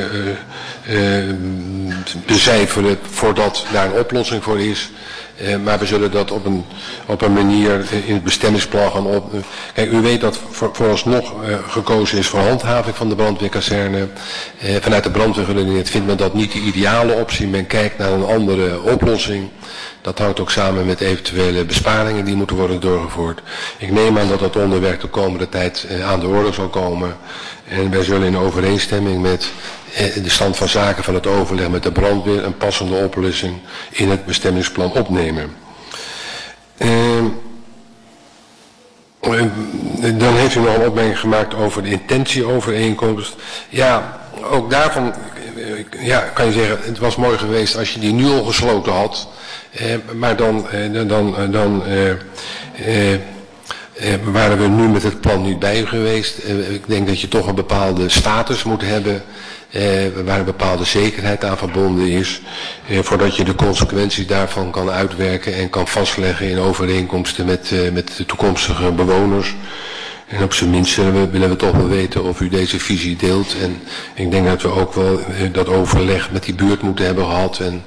becijferen voordat daar een oplossing voor is. Maar we zullen dat op een manier in het bestemmingsplan gaan op. Kijk, u weet dat vooralsnog gekozen is voor handhaving van de brandweerkazerne. Vanuit de brandweergelegenheid vindt men dat niet de ideale optie. Men kijkt naar een andere oplossing. Dat hangt ook samen met eventuele besparingen die moeten worden doorgevoerd. Ik neem aan dat dat onderwerp de komende tijd aan de orde zal komen. En wij zullen in overeenstemming met de stand van zaken van het overleg met de brandweer een passende oplossing in het bestemmingsplan opnemen. Dan heeft u nog een opmerking gemaakt over de intentieovereenkomst. Ja, ook daarvan kan je zeggen, het was mooi geweest als je die nu al gesloten had. Maar dan waren we nu met het plan niet bij u geweest. Ik denk dat je toch een bepaalde status moet hebben, waar een bepaalde zekerheid aan verbonden is, voordat je de consequenties daarvan kan uitwerken en kan vastleggen in overeenkomsten met de toekomstige bewoners. En op zijn minst willen we toch wel weten of u deze visie deelt. En ik denk dat we ook wel dat overleg met die buurt moeten hebben gehad. En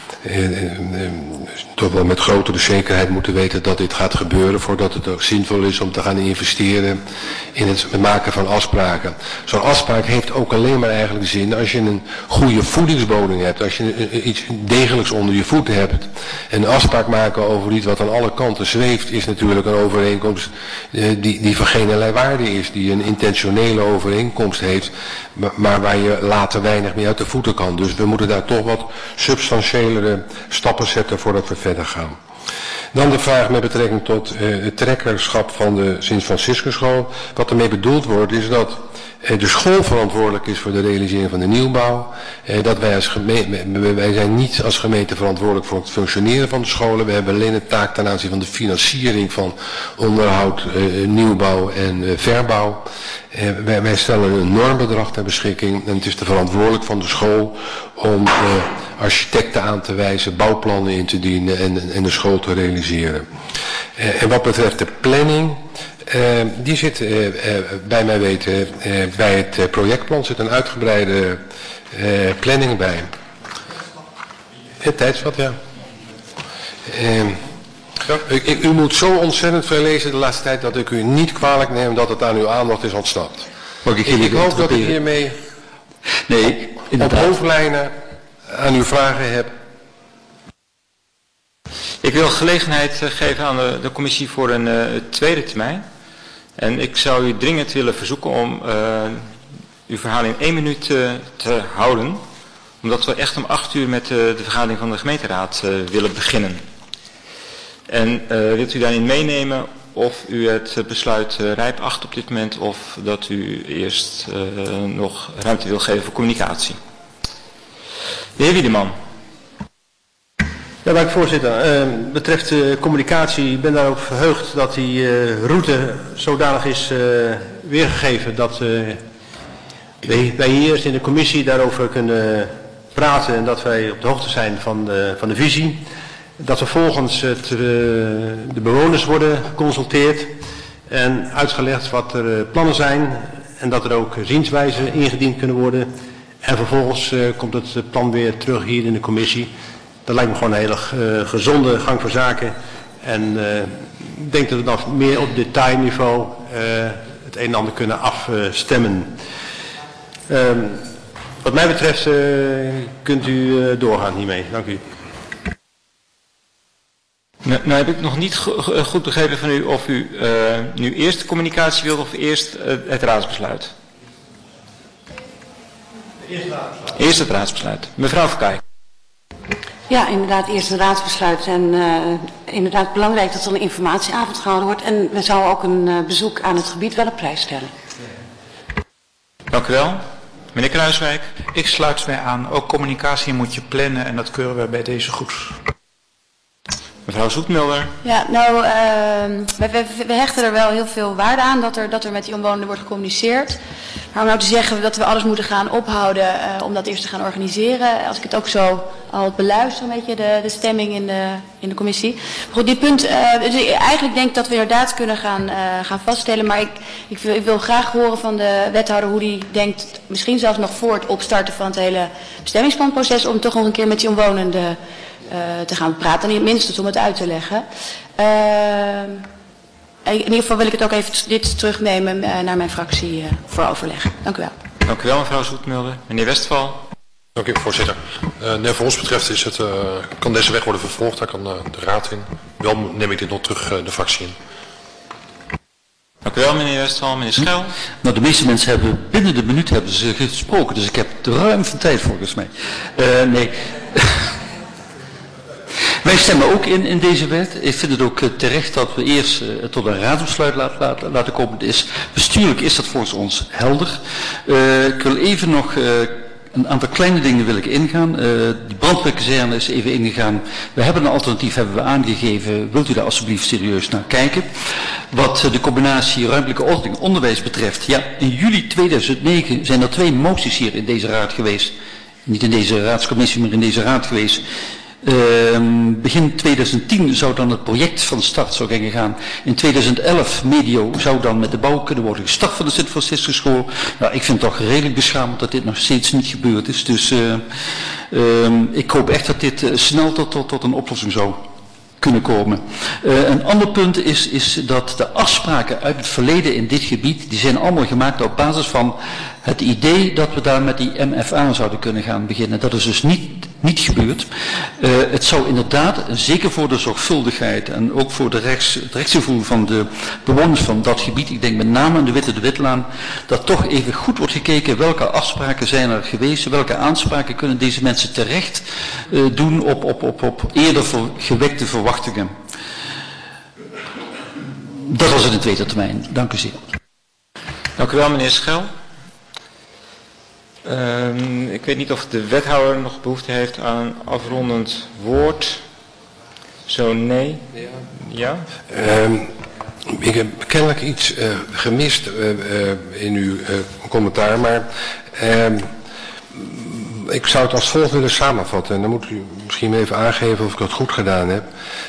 toch wel met grotere zekerheid moeten weten dat dit gaat gebeuren, voordat het ook zinvol is om te gaan investeren in het maken van afspraken. Zo'n afspraak heeft ook alleen maar eigenlijk zin als je een goede voedingsbodem hebt, als je iets degelijks onder je voeten hebt. Een afspraak maken over iets wat aan alle kanten zweeft is natuurlijk een overeenkomst die van geen waarde is, die een intentionele overeenkomst heeft, maar waar je later weinig meer uit de voeten kan. Dus we moeten daar toch wat substantiëlere stappen zetten voordat we verder gaan. Dan de vraag met betrekking tot het trekkerschap van de Sint-Franciscusschool. Wat ermee bedoeld wordt is dat de school verantwoordelijk is voor de realisering van de nieuwbouw. Dat wij zijn niet als gemeente verantwoordelijk voor het functioneren van de scholen. We hebben alleen een taak ten aanzien van de financiering van onderhoud, nieuwbouw en verbouw. Wij stellen een normbedrag ter beschikking en het is de verantwoordelijk van de school om architecten aan te wijzen, bouwplannen in te dienen en de school te realiseren. En wat betreft de planning, die zit bij mij weten bij het projectplan zit een uitgebreide planning bij. Het tijdsvat, ja. U moet zo ontzettend veel lezen de laatste tijd dat ik u niet kwalijk neem dat het aan uw aandacht is ontsnapt. Ik hoop dat ik hiermee op hoofdlijnen aan uw vragen heb. Ik wil gelegenheid geven aan de commissie voor een tweede termijn. En ik zou u dringend willen verzoeken om uw verhaal in 1 minuut te houden. Omdat we echt om 8 uur met de vergadering van de gemeenteraad willen beginnen. En wilt u daarin meenemen of u het besluit rijp acht op dit moment of dat u eerst nog ruimte wil geven voor communicatie. De heer Wiedeman. Ja, dank voorzitter. Betreft de communicatie, ik ben daar ook verheugd dat die route zodanig is weergegeven dat wij hier eerst in de commissie daarover kunnen praten en dat wij op de hoogte zijn van de visie. Dat vervolgens de bewoners worden geconsulteerd en uitgelegd wat er plannen zijn en dat er ook zienswijzen ingediend kunnen worden. En vervolgens komt het plan weer terug hier in de commissie. Dat lijkt me gewoon een hele gezonde gang van zaken. En ik denk dat we dan meer op detailniveau het een en ander kunnen afstemmen. Wat mij betreft kunt u doorgaan hiermee. Dank u. Nou heb ik nog niet goed begrepen van u of u nu eerst de communicatie wilt of eerst het raadsbesluit. Eerst het raadsbesluit. Mevrouw Verkijk. Ja, inderdaad, eerst een raadsbesluit en inderdaad belangrijk dat er een informatieavond gehouden wordt en we zouden ook een bezoek aan het gebied wel op prijs stellen. Dank u wel. Meneer Kruiswijk. Ik sluit mij aan. Ook communicatie moet je plannen en dat keuren we bij deze goed. Mevrouw Zoetmulder. Ja, nou, we hechten er wel heel veel waarde aan dat er met die omwonenden wordt gecommuniceerd. Maar om nou te zeggen dat we alles moeten gaan ophouden om dat eerst te gaan organiseren, als ik het ook zo al beluister, een beetje de stemming in de commissie. Maar goed, dit punt, dus eigenlijk denk ik dat we inderdaad kunnen gaan vaststellen, maar ik wil graag horen van de wethouder hoe die denkt, misschien zelfs nog voor het opstarten van het hele bestemmingsplanproces, om toch nog een keer met die omwonenden te gaan praten, en minstens om het uit te leggen. In ieder geval wil ik het ook even dit terugnemen naar mijn fractie voor overleg. Dank u wel. Dank u wel, mevrouw Zoetmulder. Meneer Westphal. Dank u, voorzitter. Voor ons betreft kan deze weg worden vervolgd, daar kan de raad in. Wel neem ik dit nog terug de fractie in. Dank u wel, meneer Westphal. Meneer Schel. Nou, de meeste mensen hebben binnen de minuut hebben ze gesproken, dus ik heb ruim van tijd volgens mij. Nee. Wij stemmen ook in deze wet. Ik vind het ook terecht dat we eerst tot een raadsbesluit laten komen. Bestuurlijk is dat volgens ons helder. Ik wil even nog een aantal kleine dingen wil ik ingaan. Die brandweerkazerne is even ingegaan. We hebben een alternatief, hebben we aangegeven. Wilt u daar alsjeblieft serieus naar kijken? Wat de combinatie ruimtelijke ordening onderwijs betreft. Ja, in juli 2009 zijn er 2 moties hier in deze raad geweest. Niet in deze raadscommissie, maar in deze raad geweest. Begin 2010 zou dan het project van start gaan. In 2011, medio, zou dan met de bouw kunnen worden gestart van de Sint-Franciscus school. Nou, ik vind het toch redelijk beschamend dat dit nog steeds niet gebeurd is. Dus ik hoop echt dat dit snel tot een oplossing zou kunnen komen. Een ander punt is dat de afspraken uit het verleden in dit gebied, die zijn allemaal gemaakt op basis van het idee dat we daar met die MFA zouden kunnen gaan beginnen. Dat is dus niet gebeurd. Het zou inderdaad, zeker voor de zorgvuldigheid en ook voor het rechtsgevoel van de bewoners van dat gebied, ik denk met name aan de Witte de Witlaan, dat toch even goed wordt gekeken welke afspraken zijn er geweest, welke aanspraken kunnen deze mensen terecht doen op eerder gewekte verwachtingen. Dat was het in tweede termijn. Dank u zeer. Dank u wel, meneer Schel. Ik weet niet of de wethouder nog behoefte heeft aan een afrondend woord. Zo nee? Ja? Ik heb kennelijk iets gemist in uw commentaar, maar ik zou het als volgt willen samenvatten. En dan moet u misschien even aangeven of ik dat goed gedaan heb.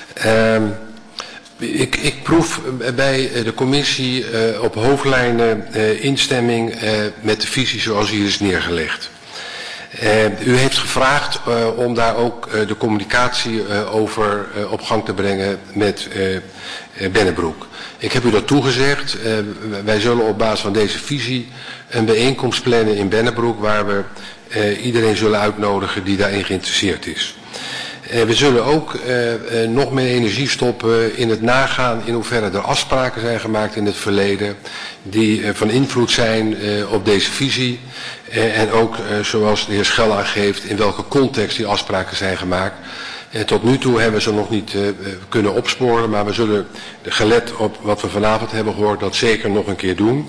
Ik proef bij de commissie op hoofdlijnen instemming met de visie zoals hier is neergelegd. U heeft gevraagd om daar ook de communicatie over op gang te brengen met Bennebroek. Ik heb u dat toegezegd. Wij zullen op basis van deze visie een bijeenkomst plannen in Bennebroek waar we iedereen zullen uitnodigen die daarin geïnteresseerd is. We zullen ook nog meer energie stoppen in het nagaan in hoeverre er afspraken zijn gemaakt in het verleden die van invloed zijn op deze visie en ook zoals de heer Schel aangeeft in welke context die afspraken zijn gemaakt. Tot nu toe hebben we ze nog niet kunnen opsporen, maar we zullen gelet op wat we vanavond hebben gehoord dat zeker nog een keer doen.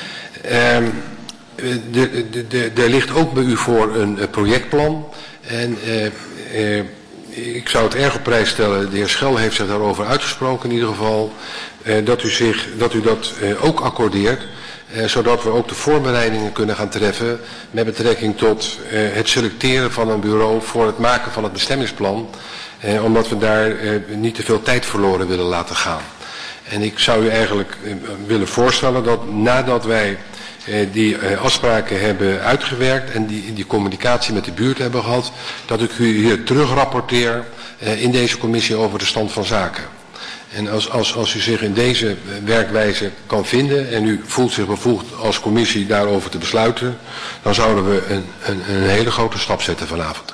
Er ligt ook bij u voor een projectplan en ik zou het erg op prijs stellen, de heer Schel heeft zich daarover uitgesproken in ieder geval, dat u dat ook accordeert, zodat we ook de voorbereidingen kunnen gaan treffen met betrekking tot het selecteren van een bureau voor het maken van het bestemmingsplan, omdat we daar niet te veel tijd verloren willen laten gaan. En ik zou u eigenlijk willen voorstellen dat nadat wij die afspraken hebben uitgewerkt en die communicatie met de buurt hebben gehad, dat ik u hier terug rapporteer in deze commissie over de stand van zaken. En als u zich in deze werkwijze kan vinden en u voelt zich bevoegd als commissie daarover te besluiten, dan zouden we een hele grote stap zetten vanavond.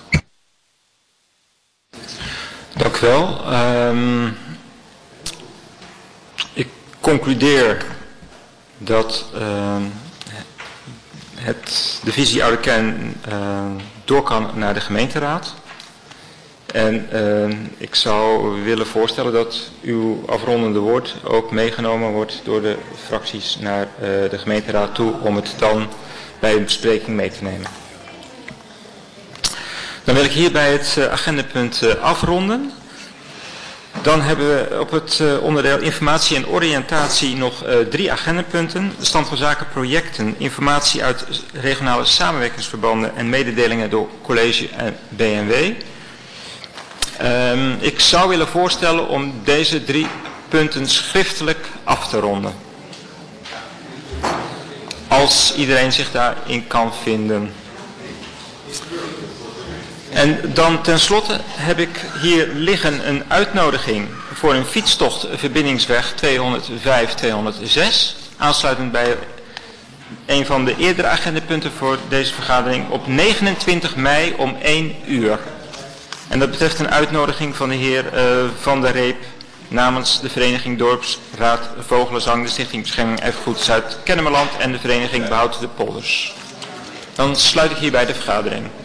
Dank u wel. Ik concludeer dat de visie Oude Kern door kan naar de gemeenteraad. En ik zou willen voorstellen dat uw afrondende woord ook meegenomen wordt door de fracties naar de gemeenteraad toe om het dan bij een bespreking mee te nemen. Dan wil ik hierbij het agendapunt afronden. Dan hebben we op het onderdeel informatie en oriëntatie nog 3 agendapunten. De stand van zaken projecten, informatie uit regionale samenwerkingsverbanden en mededelingen door college en BNW. Ik zou willen voorstellen om deze 3 punten schriftelijk af te ronden. Als iedereen zich daarin kan vinden. En dan tenslotte heb ik hier liggen een uitnodiging voor een fietstocht verbindingsweg 205-206. Aansluitend bij een van de eerdere agendapunten voor deze vergadering op 29 mei om 1 uur. En dat betreft een uitnodiging van de heer Van der Reep namens de Vereniging Dorpsraad Vogelenzang, de Stichting Bescherming Erfgoed Zuid-Kennemerland en de Vereniging Behoud de Polders. Dan sluit ik hierbij de vergadering.